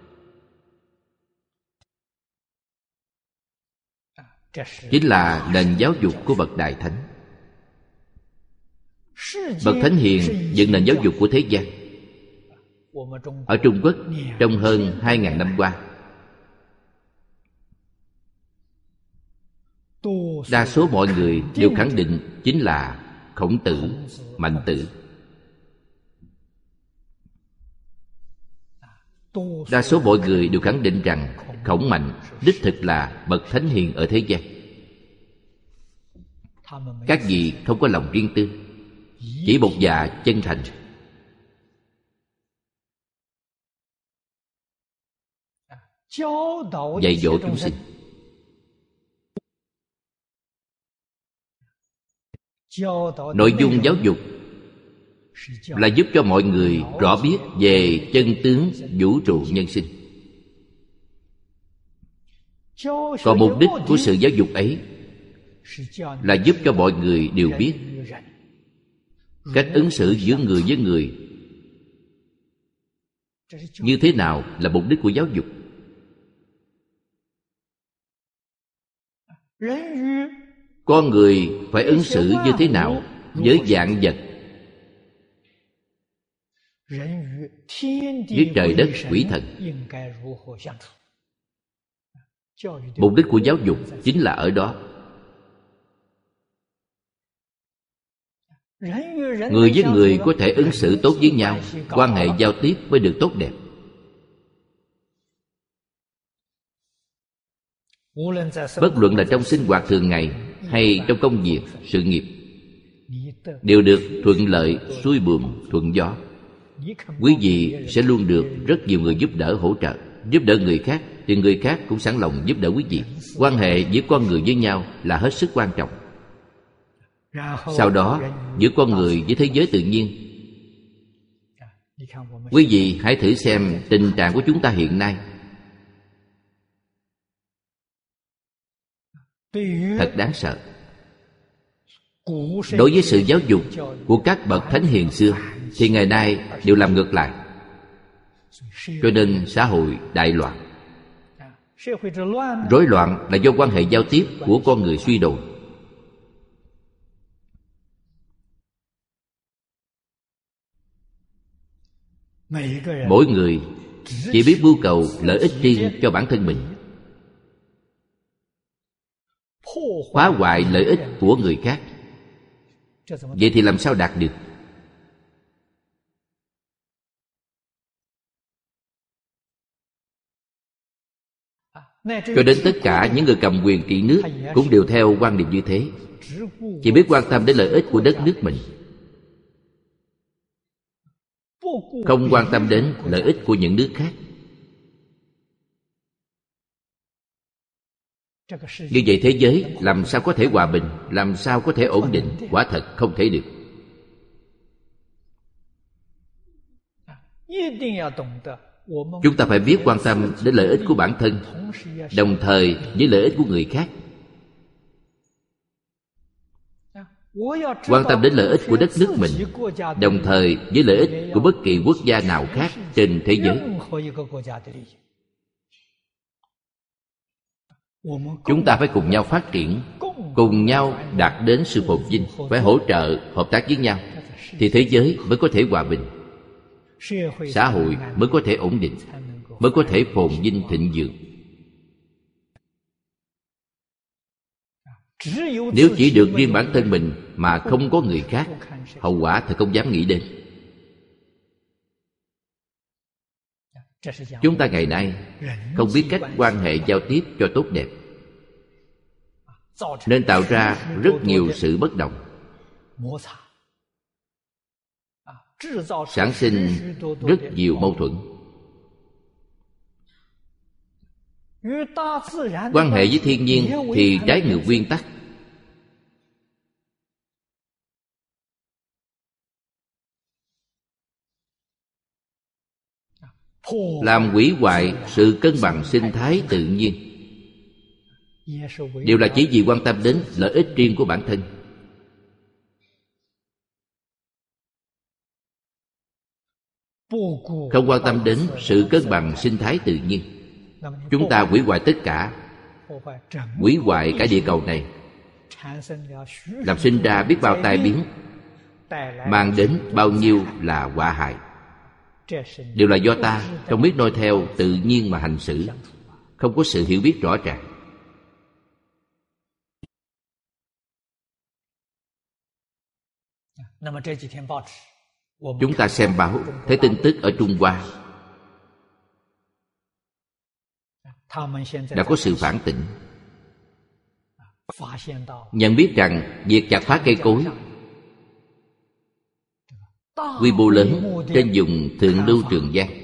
chính là nền giáo dục của bậc Đại Thánh. Bậc Thánh Hiền dựng nền giáo dục của thế gian. Ở Trung Quốc, trong hơn 2.000 năm qua, đa số mọi người đều khẳng định chính là Khổng Tử, Mạnh Tử. Đa số mọi người đều khẳng định rằng Khổng Mạnh đích thực là bậc Thánh Hiền ở thế gian. Các vị không có lòng riêng tư, chỉ một dạ chân thành. Dạy dỗ chúng sinh. Nội dung giáo dục là giúp cho mọi người rõ biết về chân tướng vũ trụ nhân sinh. Còn mục đích của sự giáo dục ấy là giúp cho mọi người đều biết cách ứng xử giữa người với người như thế nào là mục đích của giáo dục. Con người phải ứng xử như thế nào với vạn vật, với trời đất quỷ thần. Mục đích của giáo dục chính là ở đó. Người với người có thể ứng xử tốt với nhau, quan hệ giao tiếp mới được tốt đẹp. Bất luận là trong sinh hoạt thường ngày hay trong công việc, sự nghiệp, đều được thuận lợi, xuôi buồm, thuận gió. Quý vị sẽ luôn được rất nhiều người giúp đỡ, hỗ trợ. Giúp đỡ người khác thì người khác cũng sẵn lòng giúp đỡ quý vị. Quan hệ giữa con người với nhau là hết sức quan trọng. Sau đó, giữa con người với thế giới tự nhiên. Quý vị hãy thử xem tình trạng của chúng ta hiện nay. Thật đáng sợ. Đối với sự giáo dục của các bậc Thánh Hiền xưa thì ngày nay đều làm ngược lại. Cho nên xã hội đại loạn. Rối loạn là do quan hệ giao tiếp của con người suy đồi. Mỗi người chỉ biết mưu cầu lợi ích riêng cho bản thân mình, phá hoại lợi ích của người khác. Vậy thì làm sao đạt được? Cho đến tất cả những người cầm quyền trị nước cũng đều theo quan điểm như thế, chỉ biết quan tâm đến lợi ích của đất nước mình, không quan tâm đến lợi ích của những nước khác. Như vậy thế giới làm sao có thể hòa bình, làm sao có thể ổn định? Quả thật không thể được. Chúng ta phải biết quan tâm đến lợi ích của bản thân, đồng thời với lợi ích của người khác. Quan tâm đến lợi ích của đất nước mình, đồng thời với lợi ích của bất kỳ quốc gia nào khác trên thế giới. Chúng ta phải cùng nhau phát triển, cùng nhau đạt đến sự phồn vinh, phải hỗ trợ, hợp tác với nhau, thì thế giới mới có thể hòa bình, xã hội mới có thể ổn định, mới có thể phồn vinh thịnh vượng. Nếu chỉ được riêng bản thân mình mà không có người khác, hậu quả thật không dám nghĩ đến. Chúng ta ngày nay không biết cách quan hệ giao tiếp cho tốt đẹp, nên tạo ra rất nhiều sự bất đồng, sản sinh rất nhiều mâu thuẫn. Quan hệ với thiên nhiên thì trái ngược nguyên tắc. Làm hủy hoại sự cân bằng sinh thái tự nhiên, đều là chỉ vì quan tâm đến lợi ích riêng của bản thân. Không quan tâm đến sự cân bằng sinh thái tự nhiên, chúng ta hủy hoại tất cả, hủy hoại cả địa cầu này, làm sinh ra biết bao tai biến, mang đến bao nhiêu là họa hại. Đều là do ta không biết noi theo tự nhiên mà hành xử, không có sự hiểu biết rõ ràng. Chúng ta xem báo, thấy tin tức ở Trung Hoa đã có sự phản tỉnh, nhận biết rằng việc chặt phá cây cối quy mô lớn trên vùng thượng lưu Trường Giang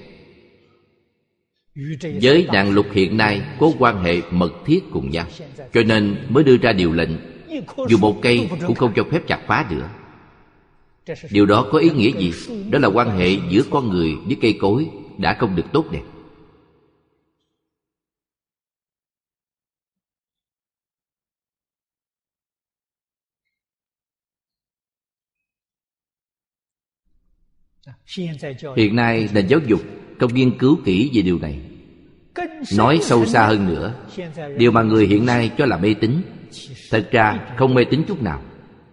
với nạn lụt hiện nay có quan hệ mật thiết cùng nhau, cho nên mới đưa ra điều lệnh dù một cây cũng không cho phép chặt phá nữa. Điều đó có ý nghĩa gì? Đó là quan hệ giữa con người với cây cối đã không được tốt đẹp. Hiện nay nền giáo dục không nghiên cứu kỹ về điều này. Nói sâu xa hơn nữa, điều mà người hiện nay cho là mê tín, thật ra không mê tín chút nào.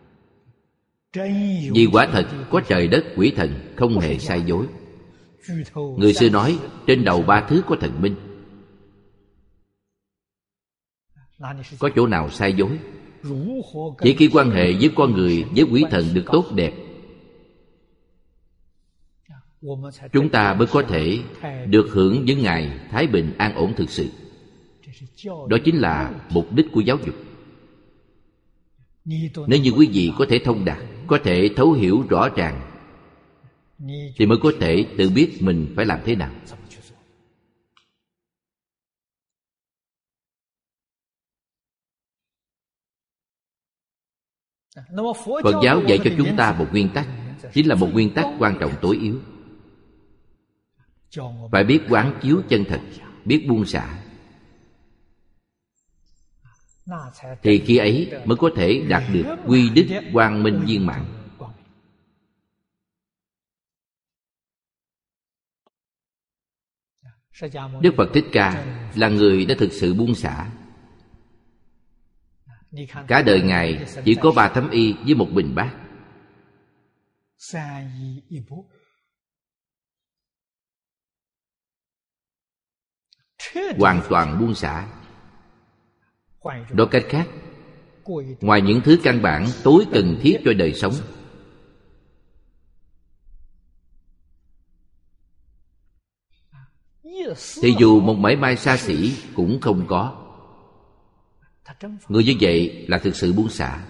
Vì quả thật có trời đất quỷ thần, không hề sai dối. Người xưa nói trên đầu ba thước có thần minh, có chỗ nào sai dối. Chỉ khi quan hệ với con người với quỷ thần được tốt đẹp, chúng ta mới có thể được hưởng những ngày thái bình an ổn thực sự. Đó chính là mục đích của giáo dục. Nếu như quý vị có thể thông đạt, có thể thấu hiểu rõ ràng, thì mới có thể tự biết mình phải làm thế nào. Phật giáo dạy cho chúng ta một nguyên tắc, chính là một nguyên tắc quan trọng tối yếu. Phải biết quán chiếu chân thật, biết buông xả, thì khi ấy mới có thể đạt được quy đích quang minh viên mãn. Đức Phật Thích Ca là người đã thực sự buông xả. Cả đời Ngài chỉ có 3 thấm y với một bình bát, hoàn toàn buông xả. Nói cách khác, ngoài những thứ căn bản tối cần thiết cho đời sống, thì dù một mảy may xa xỉ cũng không có. Người như vậy là thực sự buông xả.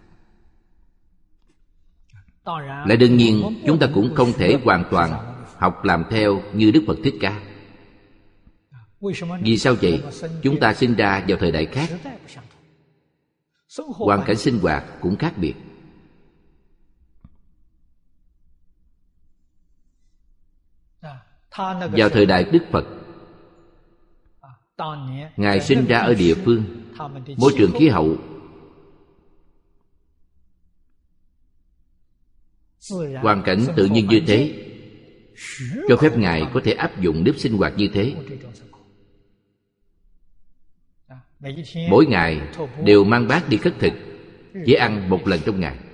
Lại đương nhiên chúng ta cũng không thể hoàn toàn học làm theo như Đức Phật Thích Ca. Vì sao vậy? Chúng ta sinh ra vào thời đại khác, hoàn cảnh sinh hoạt cũng khác biệt. Vào thời đại Đức Phật, Ngài sinh ra ở địa phương, môi trường khí hậu hoàn cảnh tự nhiên như thế, cho phép Ngài có thể áp dụng nếp sinh hoạt như thế. Mỗi ngày đều mang bát đi khất thực, chỉ ăn một lần trong ngày.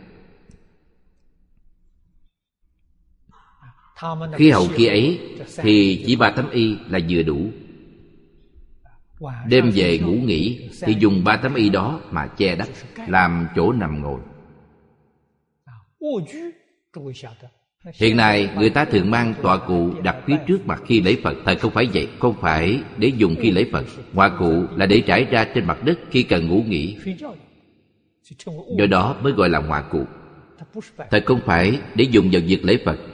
Khí hậu khi ấy thì chỉ 3 tấm y là vừa đủ. Đêm về ngủ nghỉ thì dùng 3 tấm y đó mà che đắp, làm chỗ nằm ngồi. Hiện nay người ta thường mang tọa cụ đặt phía trước mặt khi lễ Phật. Thật không phải vậy, không phải để dùng khi lễ Phật. Tọa cụ là để trải ra trên mặt đất khi cần ngủ nghỉ. Do đó mới gọi là tọa cụ. Thật không phải để dùng vào việc lễ Phật.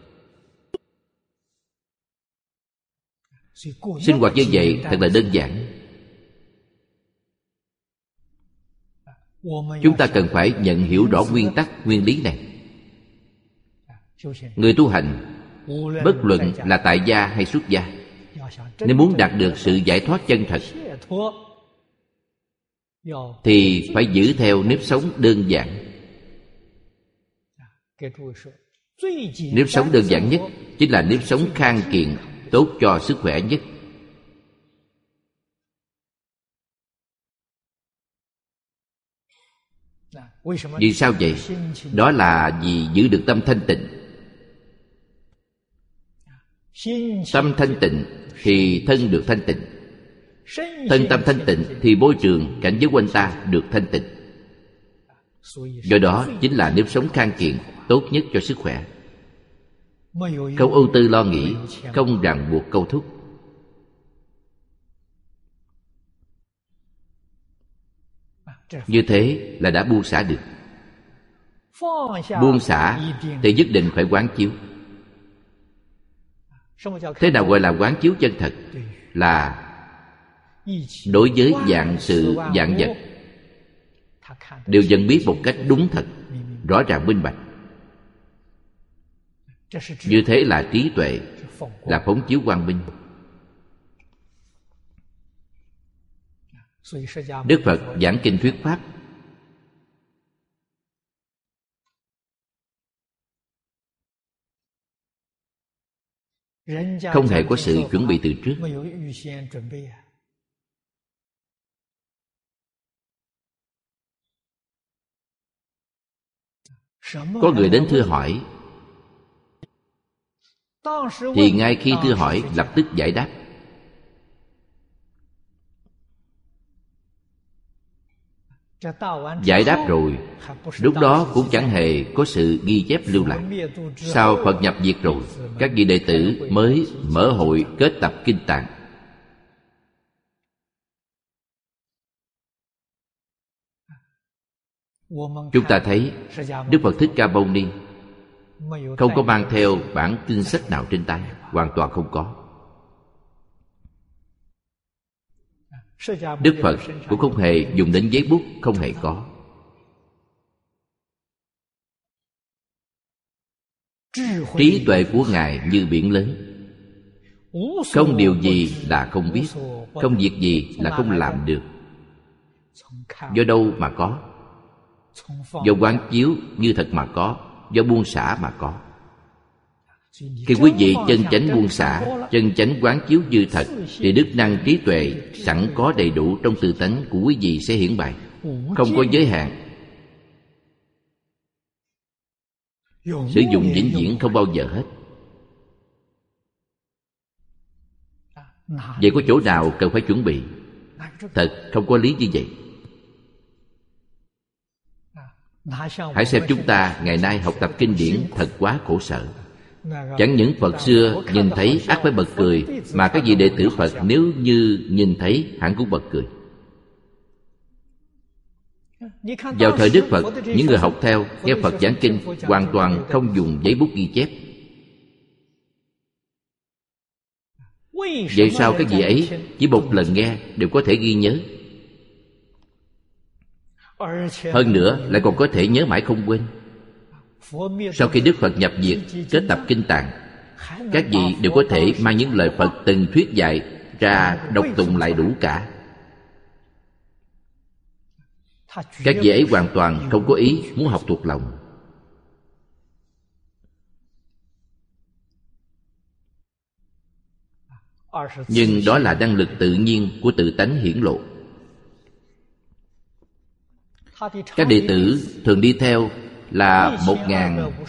Sinh hoạt như vậy thật là đơn giản. Chúng ta cần phải nhận hiểu rõ nguyên tắc, nguyên lý này. Người tu hành, bất luận là tại gia hay xuất gia, nếu muốn đạt được sự giải thoát chân thật thì phải giữ theo nếp sống đơn giản. Nếp sống đơn giản nhất chính là nếp sống khang kiện, tốt cho sức khỏe nhất. Vì sao vậy? Đó là vì giữ được tâm thanh tịnh. Tâm thanh tịnh thì thân được thanh tịnh. Thân tâm thanh tịnh thì môi trường cảnh giới quanh ta được thanh tịnh. Do đó chính là nếp sống khang kiện, tốt nhất cho sức khỏe. Không ưu tư lo nghĩ, không ràng buộc câu thúc. Như thế là đã buông xả được. Buông xả thì nhất định phải quán chiếu. Thế nào gọi là quán chiếu chân thật? Là đối với vạn sự vạn vật đều nhận biết một cách đúng thật, rõ ràng minh bạch. Như thế là trí tuệ, là phóng chiếu quang minh. Đức Phật giảng kinh thuyết pháp không hề có sự chuẩn bị từ trước. Có người đến thưa hỏi thì ngay khi thưa hỏi lập tức giải đáp. Giải đáp rồi, lúc đó cũng chẳng hề có sự ghi chép lưu lại. Sau Phật nhập diệt rồi, các vị đệ tử mới mở hội kết tập kinh tạng. Chúng ta thấy Đức Phật Thích Ca Mâu Ni không có mang theo bản kinh sách nào trên tay, hoàn toàn không có. Đức Phật cũng không hề dùng đến giấy bút, không hề có. Trí tuệ của Ngài như biển lớn, không điều gì là không biết, không việc gì là không làm được. Do đâu mà có? Do quán chiếu như thật mà có, do buông xả mà có. Khi quý vị chân chánh buông xả, chân chánh quán chiếu như thật, thì đức năng trí tuệ sẵn có đầy đủ trong tự tánh của quý vị sẽ hiển bày, không có giới hạn, sử dụng vĩnh viễn không bao giờ hết. Vậy có chỗ nào cần phải chuẩn bị? Thật không có lý như vậy. Hãy xem chúng ta ngày nay học tập kinh điển thật quá khổ sở. Chẳng những Phật xưa nhìn thấy ắt phải bật cười, mà các vị đệ tử Phật nếu như nhìn thấy hẳn cũng bật cười. Vào thời Đức Phật, những người học theo nghe Phật giảng kinh hoàn toàn không dùng giấy bút ghi chép. Vậy sao các vị ấy chỉ một lần nghe đều có thể ghi nhớ? Hơn nữa lại còn có thể nhớ mãi không quên. Sau khi Đức Phật nhập diệt, kết tập kinh tạng, các vị đều có thể mang những lời Phật từng thuyết dạy ra đọc tụng lại đủ cả. Các vị ấy hoàn toàn không có ý muốn học thuộc lòng. Nhưng đó là năng lực tự nhiên của tự tánh hiển lộ. Các đệ tử thường đi theo là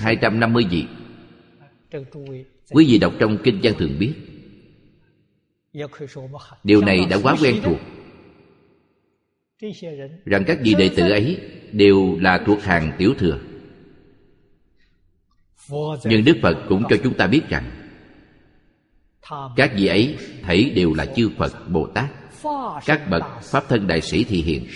1250 vị. Quý vị đọc trong kinh văn thường biết, Điều này đã quá quen thuộc, rằng các vị đệ tử ấy đều là thuộc hàng tiểu thừa. Nhưng Đức Phật cũng cho chúng ta biết rằng các vị ấy thảy đều là chư Phật Bồ Tát, các bậc Pháp thân đại sĩ thị hiện,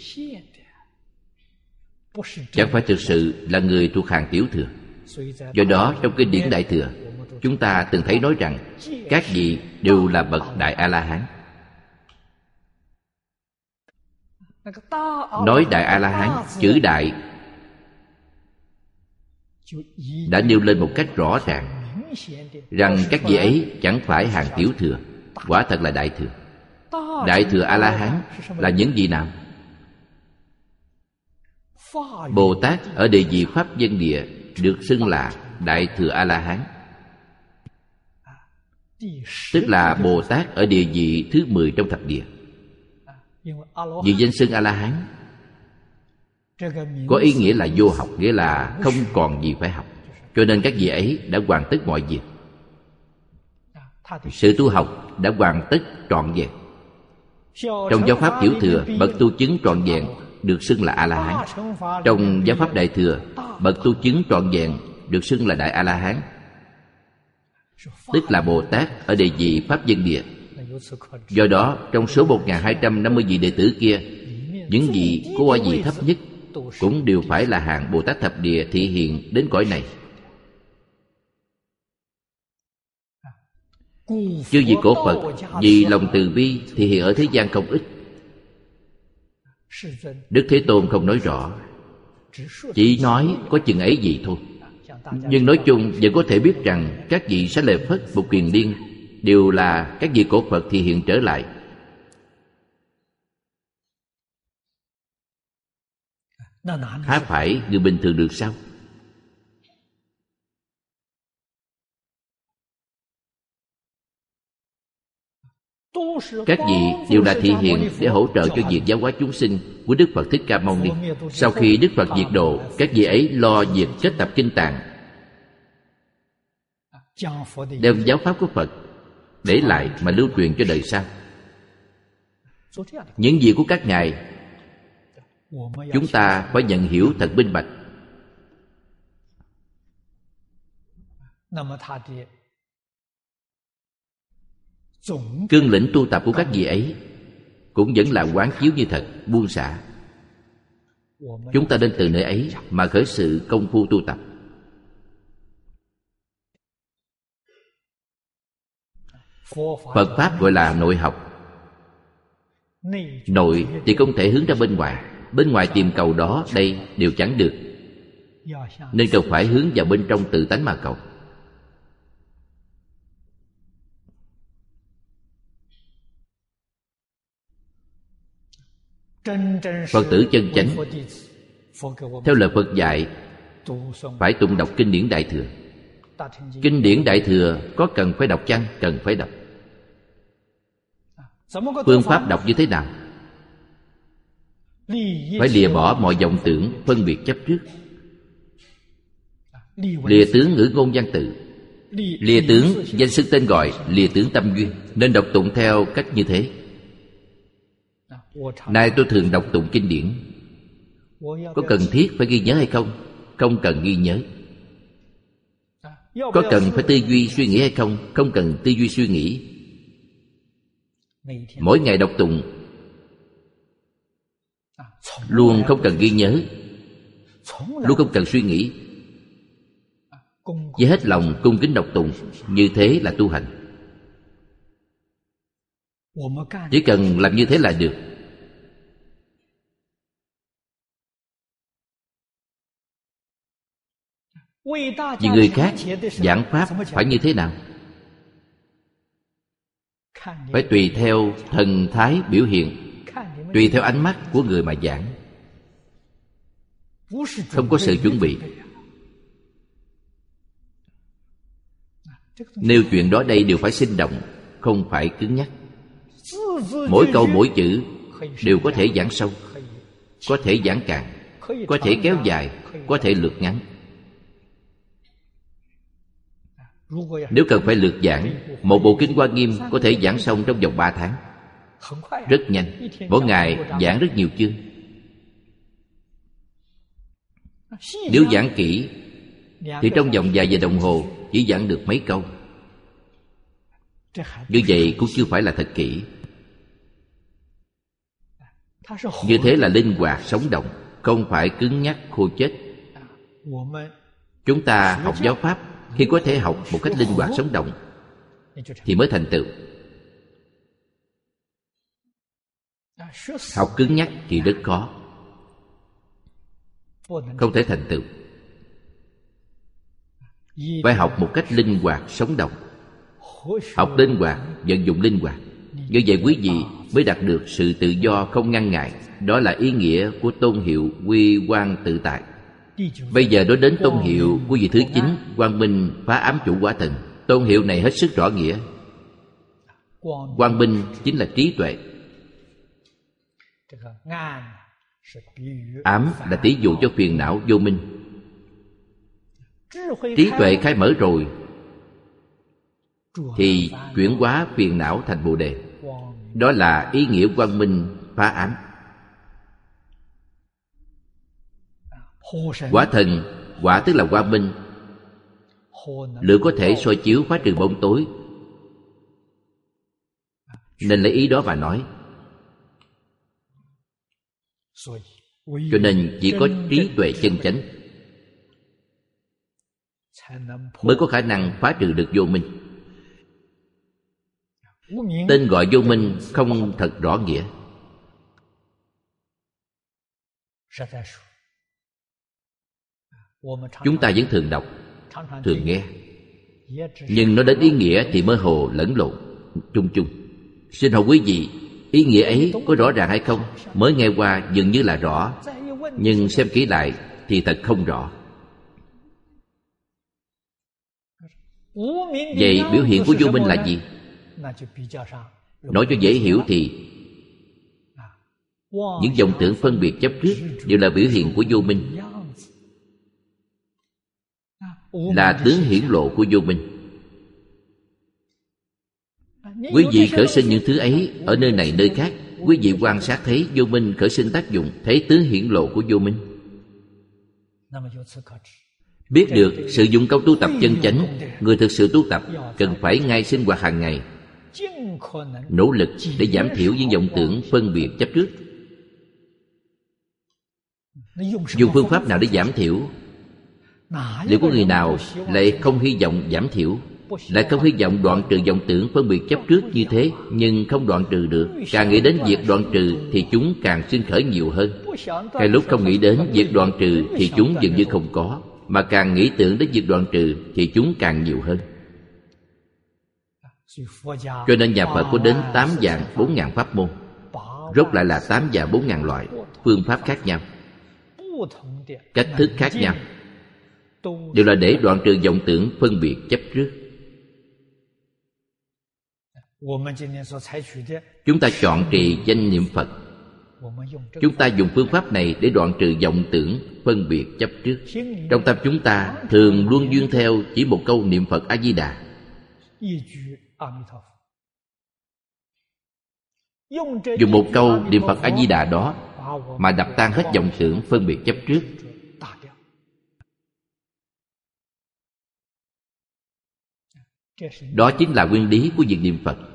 chẳng phải thực sự là người thuộc hàng tiểu thừa. Do đó trong kinh điển Đại Thừa, chúng ta từng thấy nói rằng các vị đều là bậc Đại A-la-hán. Nói Đại A-la-hán, chữ Đại đã nêu lên một cách rõ ràng rằng các vị ấy chẳng phải hàng tiểu thừa, quả thật là Đại Thừa. Đại Thừa A-la-hán là những vị nào? Bồ Tát ở địa vị Pháp Dân Địa được xưng là Đại Thừa A-la-hán, tức là Bồ Tát ở địa vị thứ 10 trong thập địa. Vì danh xưng A-la-hán có ý nghĩa là vô học, nghĩa là không còn gì phải học. Cho nên các vị ấy đã hoàn tất mọi việc. Sự tu học đã hoàn tất trọn vẹn. Trong giáo pháp tiểu thừa, bậc tu chứng trọn vẹn được xưng là A-la-hán. Trong giáo pháp đại thừa, bậc tu chứng trọn vẹn được xưng là Đại A-la-hán, tức là Bồ Tát ở địa vị Pháp Dân Địa. Do đó trong số 1250 vị đệ tử kia, những vị có quả vị thấp nhất cũng đều phải là hạng Bồ Tát thập địa thị hiện đến cõi này. Chư vị cổ Phật vì lòng từ bi thị hiện ở thế gian không ít. Đức Thế Tôn không nói rõ, chỉ nói có chừng ấy gì thôi. Nhưng nói chung vẫn có thể biết rằng các vị Xá Lợi Phất, Bụt Kiền Liên đều là các vị cổ Phật thị hiện trở lại. Há phải người bình thường được sao? Các vị đều là thị hiện để hỗ trợ cho việc giáo hóa chúng sinh của Đức Phật Thích Ca Mâu Ni. Sau khi Đức Phật diệt độ, các vị ấy lo việc kết tập kinh tạng, đem giáo pháp của Phật để lại mà lưu truyền cho đời sau. Những gì của các ngài chúng ta phải nhận hiểu thật minh bạch. Cương lĩnh tu tập của các vị ấy cũng vẫn là quán chiếu như thật, buông xả. Chúng ta nên từ nơi ấy mà khởi sự công phu tu tập. Phật Pháp gọi là nội học. Nội thì không thể hướng ra bên ngoài. Bên ngoài tìm cầu đó đây đều chẳng được, nên cần phải hướng vào bên trong tự tánh mà cầu. Phật tử chân chánh theo lời Phật dạy phải tụng đọc kinh điển Đại Thừa. Kinh điển Đại Thừa có cần phải đọc chăng? Cần phải đọc. Phương pháp đọc như thế nào? Phải lìa bỏ mọi vọng tưởng, phân biệt chấp trước. Lìa tướng ngữ ngôn văn tự, lìa tướng danh xưng tên gọi, lìa tướng tâm duyên. Nên đọc tụng theo cách như thế. Nay tôi thường đọc tụng kinh điển, có cần thiết phải ghi nhớ hay không? Không cần ghi nhớ. Có cần phải tư duy suy nghĩ hay không? Không cần tư duy suy nghĩ. Mỗi ngày đọc tụng luôn không cần ghi nhớ, luôn không cần suy nghĩ, với hết lòng cung kính đọc tụng. Như thế là tu hành. Chỉ cần làm như thế là được. Vì người khác giảng pháp phải như thế nào? Phải tùy theo thần thái biểu hiện, tùy theo ánh mắt của người mà giảng, không có sự chuẩn bị. Nêu chuyện đó đây đều phải sinh động, không phải cứng nhắc. Mỗi câu mỗi chữ đều có thể giảng sâu, có thể giảng cạn, có thể kéo dài, có thể lược ngắn. Nếu cần phải lược giảng, một bộ kinh Hoa Nghiêm có thể giảng xong trong vòng 3 tháng. Rất nhanh. Mỗi ngày giảng rất nhiều chương. Nếu giảng kỹ thì trong vòng vài giờ đồng hồ chỉ giảng được mấy câu. Như vậy cũng chưa phải là thật kỹ. Như thế là linh hoạt sống động, không phải cứng nhắc khô chết. Chúng ta học giáo pháp, khi có thể học một cách linh hoạt sống động thì mới thành tựu. Học cứng nhắc thì rất khó, không thể thành tựu. Phải học một cách linh hoạt sống động. Học linh hoạt, vận dụng linh hoạt. Như vậy quý vị mới đạt được sự tự do không ngăn ngại. Đó là ý nghĩa của tôn hiệu quy quang tự tại. Bây giờ nói đến tôn hiệu của vị thứ 9, Quang Minh phá ám chủ quả thần. Tôn hiệu này hết sức rõ nghĩa. Quang Minh chính là trí tuệ. Ám là tỷ dụ cho phiền não vô minh. Trí tuệ khai mở rồi thì chuyển hóa phiền não thành Bồ Đề. Đó là ý nghĩa quang minh phá ám. Quả thần, quả tức là quang minh. Lửa có thể soi chiếu phá trừ bóng tối, nên lấy ý đó mà nói. Cho nên chỉ có trí tuệ chân chánh mới có khả năng phá trừ được vô minh. Tên gọi vô minh không thật rõ nghĩa. Chúng ta vẫn thường đọc, thường nghe, nhưng nói đến ý nghĩa thì mơ hồ lẫn lộn, chung chung. Xin hỏi quý vị, ý nghĩa ấy có rõ ràng hay không? Mới nghe qua dường như là rõ, nhưng xem kỹ lại thì thật không rõ. Vậy biểu hiện của vô minh là gì? Nói cho dễ hiểu thì những vọng tưởng phân biệt chấp trước đều là biểu hiện của vô minh, là tướng hiển lộ của vô minh. Quý vị khởi sinh những thứ ấy ở nơi này nơi khác, quý vị quan sát thấy vô minh khởi sinh tác dụng, thấy tướng hiển lộ của vô minh. Biết được sử dụng công tu tập chân chánh, người thực sự tu tập cần phải ngay sinh hoạt hàng ngày nỗ lực để giảm thiểu những vọng tưởng phân biệt chấp trước. Dùng phương pháp nào để giảm thiểu? Liệu có người nào lại không hy vọng giảm thiểu, lại không hy vọng đoạn trừ vọng tưởng phân biệt chấp trước như thế, nhưng không đoạn trừ được? Càng nghĩ đến việc đoạn trừ thì chúng càng sinh khởi nhiều hơn. Cái lúc không nghĩ đến việc đoạn trừ thì chúng dường như không có, mà càng nghĩ tưởng đến việc đoạn trừ thì chúng càng nhiều hơn. Cho nên nhà Phật có đến 8 vạn 4.000 pháp môn, rốt lại là 8 vạn 4.000 loại phương pháp khác nhau, cách thức khác nhau, đều là để đoạn trừ vọng tưởng phân biệt chấp trước. Chúng ta chọn trì danh niệm Phật. Chúng ta dùng phương pháp này để đoạn trừ vọng tưởng phân biệt chấp trước. Trong tâm chúng ta thường luôn duyên theo chỉ một câu niệm Phật A Di Đà. Dùng một câu niệm Phật A Di Đà đó mà đập tan hết vọng tưởng phân biệt chấp trước. Đó chính là nguyên lý của việc niệm Phật.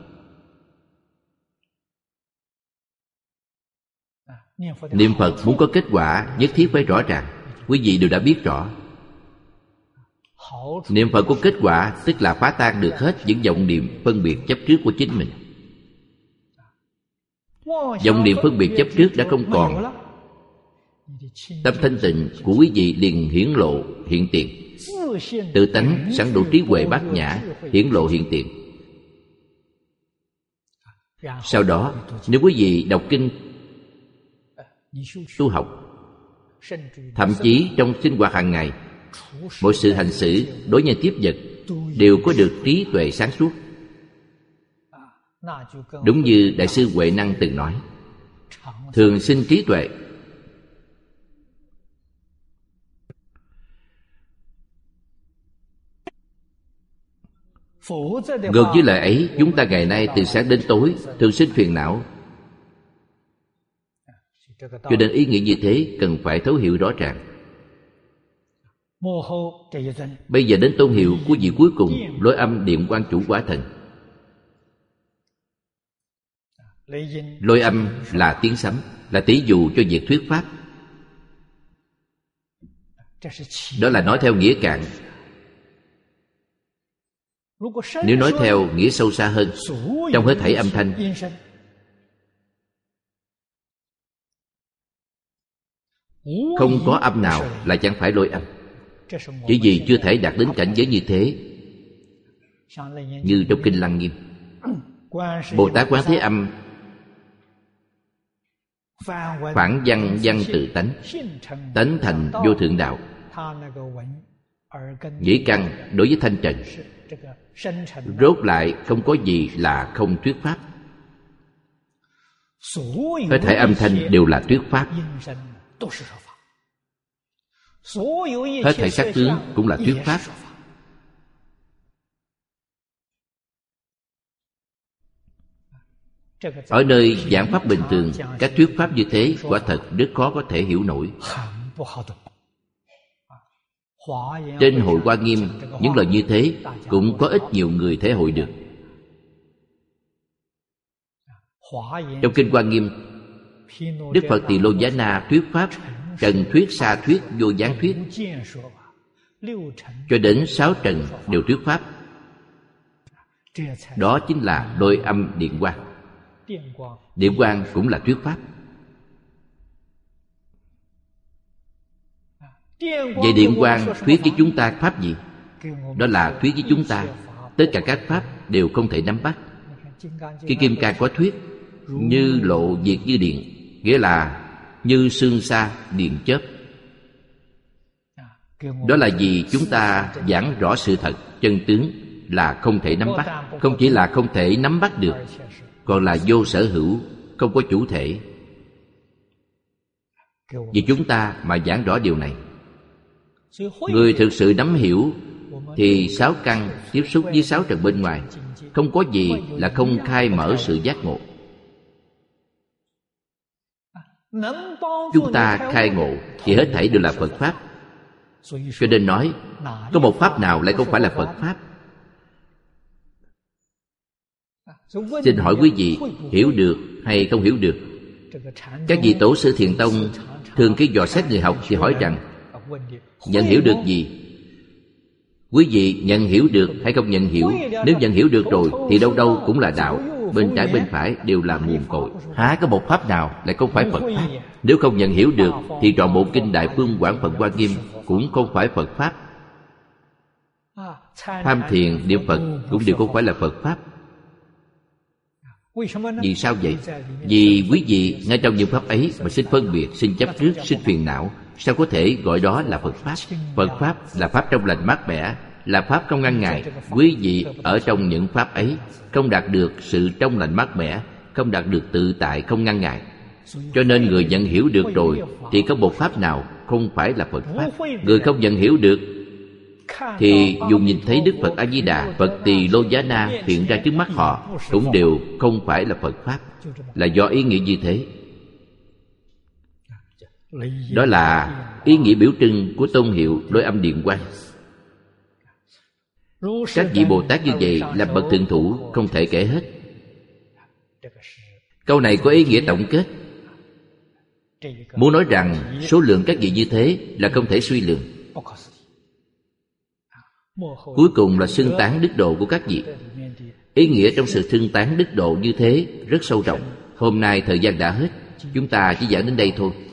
Niệm Phật muốn có kết quả nhất thiết phải rõ ràng. Quý vị đều đã biết rõ. Niệm Phật có kết quả tức là phá tan được hết những vọng niệm phân biệt chấp trước của chính mình. Vọng niệm phân biệt chấp trước đã không còn, tâm thanh tịnh của quý vị liền hiển lộ hiện tiền. Tự tánh sẵn đủ trí huệ bát nhã hiển lộ hiện tiền. Sau đó, nếu quý vị đọc kinh tu học, thậm chí trong sinh hoạt hàng ngày, mọi sự hành xử đối nhân tiếp vật đều có được trí tuệ sáng suốt. Đúng như Đại sư Huệ Năng từng nói, thường sinh trí tuệ. Ngược với lời ấy, chúng ta ngày nay từ sáng đến tối thường sinh phiền não. Cho nên ý nghĩa như thế cần phải thấu hiểu rõ ràng. Bây giờ đến tôn hiệu của vị cuối cùng, Lôi Âm Điện Quang Chủ Quả Thần. Lôi âm là tiếng sấm, là tỷ dụ cho việc thuyết pháp. Đó là nói theo nghĩa cạn. Nếu nói theo nghĩa sâu xa hơn, trong hết thảy âm thanh, không có âm nào là chẳng phải lôi âm. Chỉ vì chưa thể đạt đến cảnh giới như thế. Như trong Kinh Lăng Nghiêm, Bồ Tát Quán Thế Âm phản văn văn tự tánh, tánh thành vô thượng đạo. Nhĩ căn đối với thanh trần, rốt lại không có gì là không thuyết pháp. Hết thảy âm thanh đều là thuyết pháp. Hết thảy sắc tướng cũng là thuyết pháp. Ở nơi giảng pháp bình thường, các thuyết pháp như thế quả thật rất khó có thể hiểu nổi. Trên Hội Hoa Nghiêm, những lời như thế cũng có ít nhiều người thể hội được. Trong Kinh Hoa Nghiêm, Đức Phật Tỳ Lô Giá Na thuyết pháp trần thuyết, sa thuyết, vô gián thuyết, cho đến 6 trần đều thuyết pháp. Đó chính là Lôi Âm Điện Quang. Điện quang cũng là thuyết pháp. Vậy điện quang thuyết với chúng ta pháp gì? Đó là thuyết với chúng ta tất cả các pháp đều không thể nắm bắt. Khi Kim Cang có thuyết như lộ diệt như điện, nghĩa là như sương sa điện chớp. Đó là vì chúng ta giảng rõ sự thật, chân tướng là không thể nắm bắt. Không chỉ là không thể nắm bắt được, còn là vô sở hữu, không có chủ thể. Vì chúng ta mà giảng rõ điều này, người thực sự nắm hiểu thì 6 căn tiếp xúc với 6 trần bên ngoài, không có gì là không khai mở sự giác ngộ. Chúng ta khai ngộ thì hết thảy đều là Phật pháp. Cho nên nói, có một pháp nào lại không phải là Phật pháp? Xin hỏi quý vị hiểu được hay không hiểu được? Các vị tổ sư Thiền Tông thường khi dò xét người học thì hỏi rằng nhận hiểu được gì? Quý vị nhận hiểu được hay không nhận hiểu? Nếu nhận hiểu được rồi thì đâu đâu cũng là đạo, bên trái bên phải đều là nguồn cội. Há có một pháp nào lại không phải Phật pháp? Nếu không nhận hiểu được thì trọn bộ Kinh Đại Phương Quảng Phật Hoa Nghiêm cũng không phải Phật pháp. Tham thiền niệm Phật cũng đều không phải là Phật pháp. Vì sao vậy? Vì quý vị ngay trong những pháp ấy mà sinh phân biệt, sinh chấp trước, sinh phiền não, sao có thể gọi đó là Phật pháp? Phật pháp là pháp trong lành mát mẻ, là pháp không ngăn ngại. Quý vị ở trong những pháp ấy không đạt được sự trong lành mát mẻ, không đạt được tự tại không ngăn ngại. Cho nên người nhận hiểu được rồi thì có một pháp nào không phải là Phật pháp. Người không nhận hiểu được thì dù nhìn thấy Đức Phật A-di-đà, Phật Tỳ Lô Giá Na hiện ra trước mắt họ cũng đều không phải là Phật pháp. Là do ý nghĩa như thế. Đó là ý nghĩa biểu trưng của tôn hiệu Lôi Âm Điện Quang. Các vị Bồ Tát như vậy là bậc thượng thủ không thể kể hết. Câu này có ý nghĩa tổng kết, muốn nói rằng số lượng các vị như thế là không thể suy lượng. Cuối cùng là xưng tán đức độ của các vị. Ý nghĩa trong sự xưng tán đức độ như thế rất sâu rộng. Hôm nay thời gian đã hết, chúng ta chỉ giảng đến đây thôi.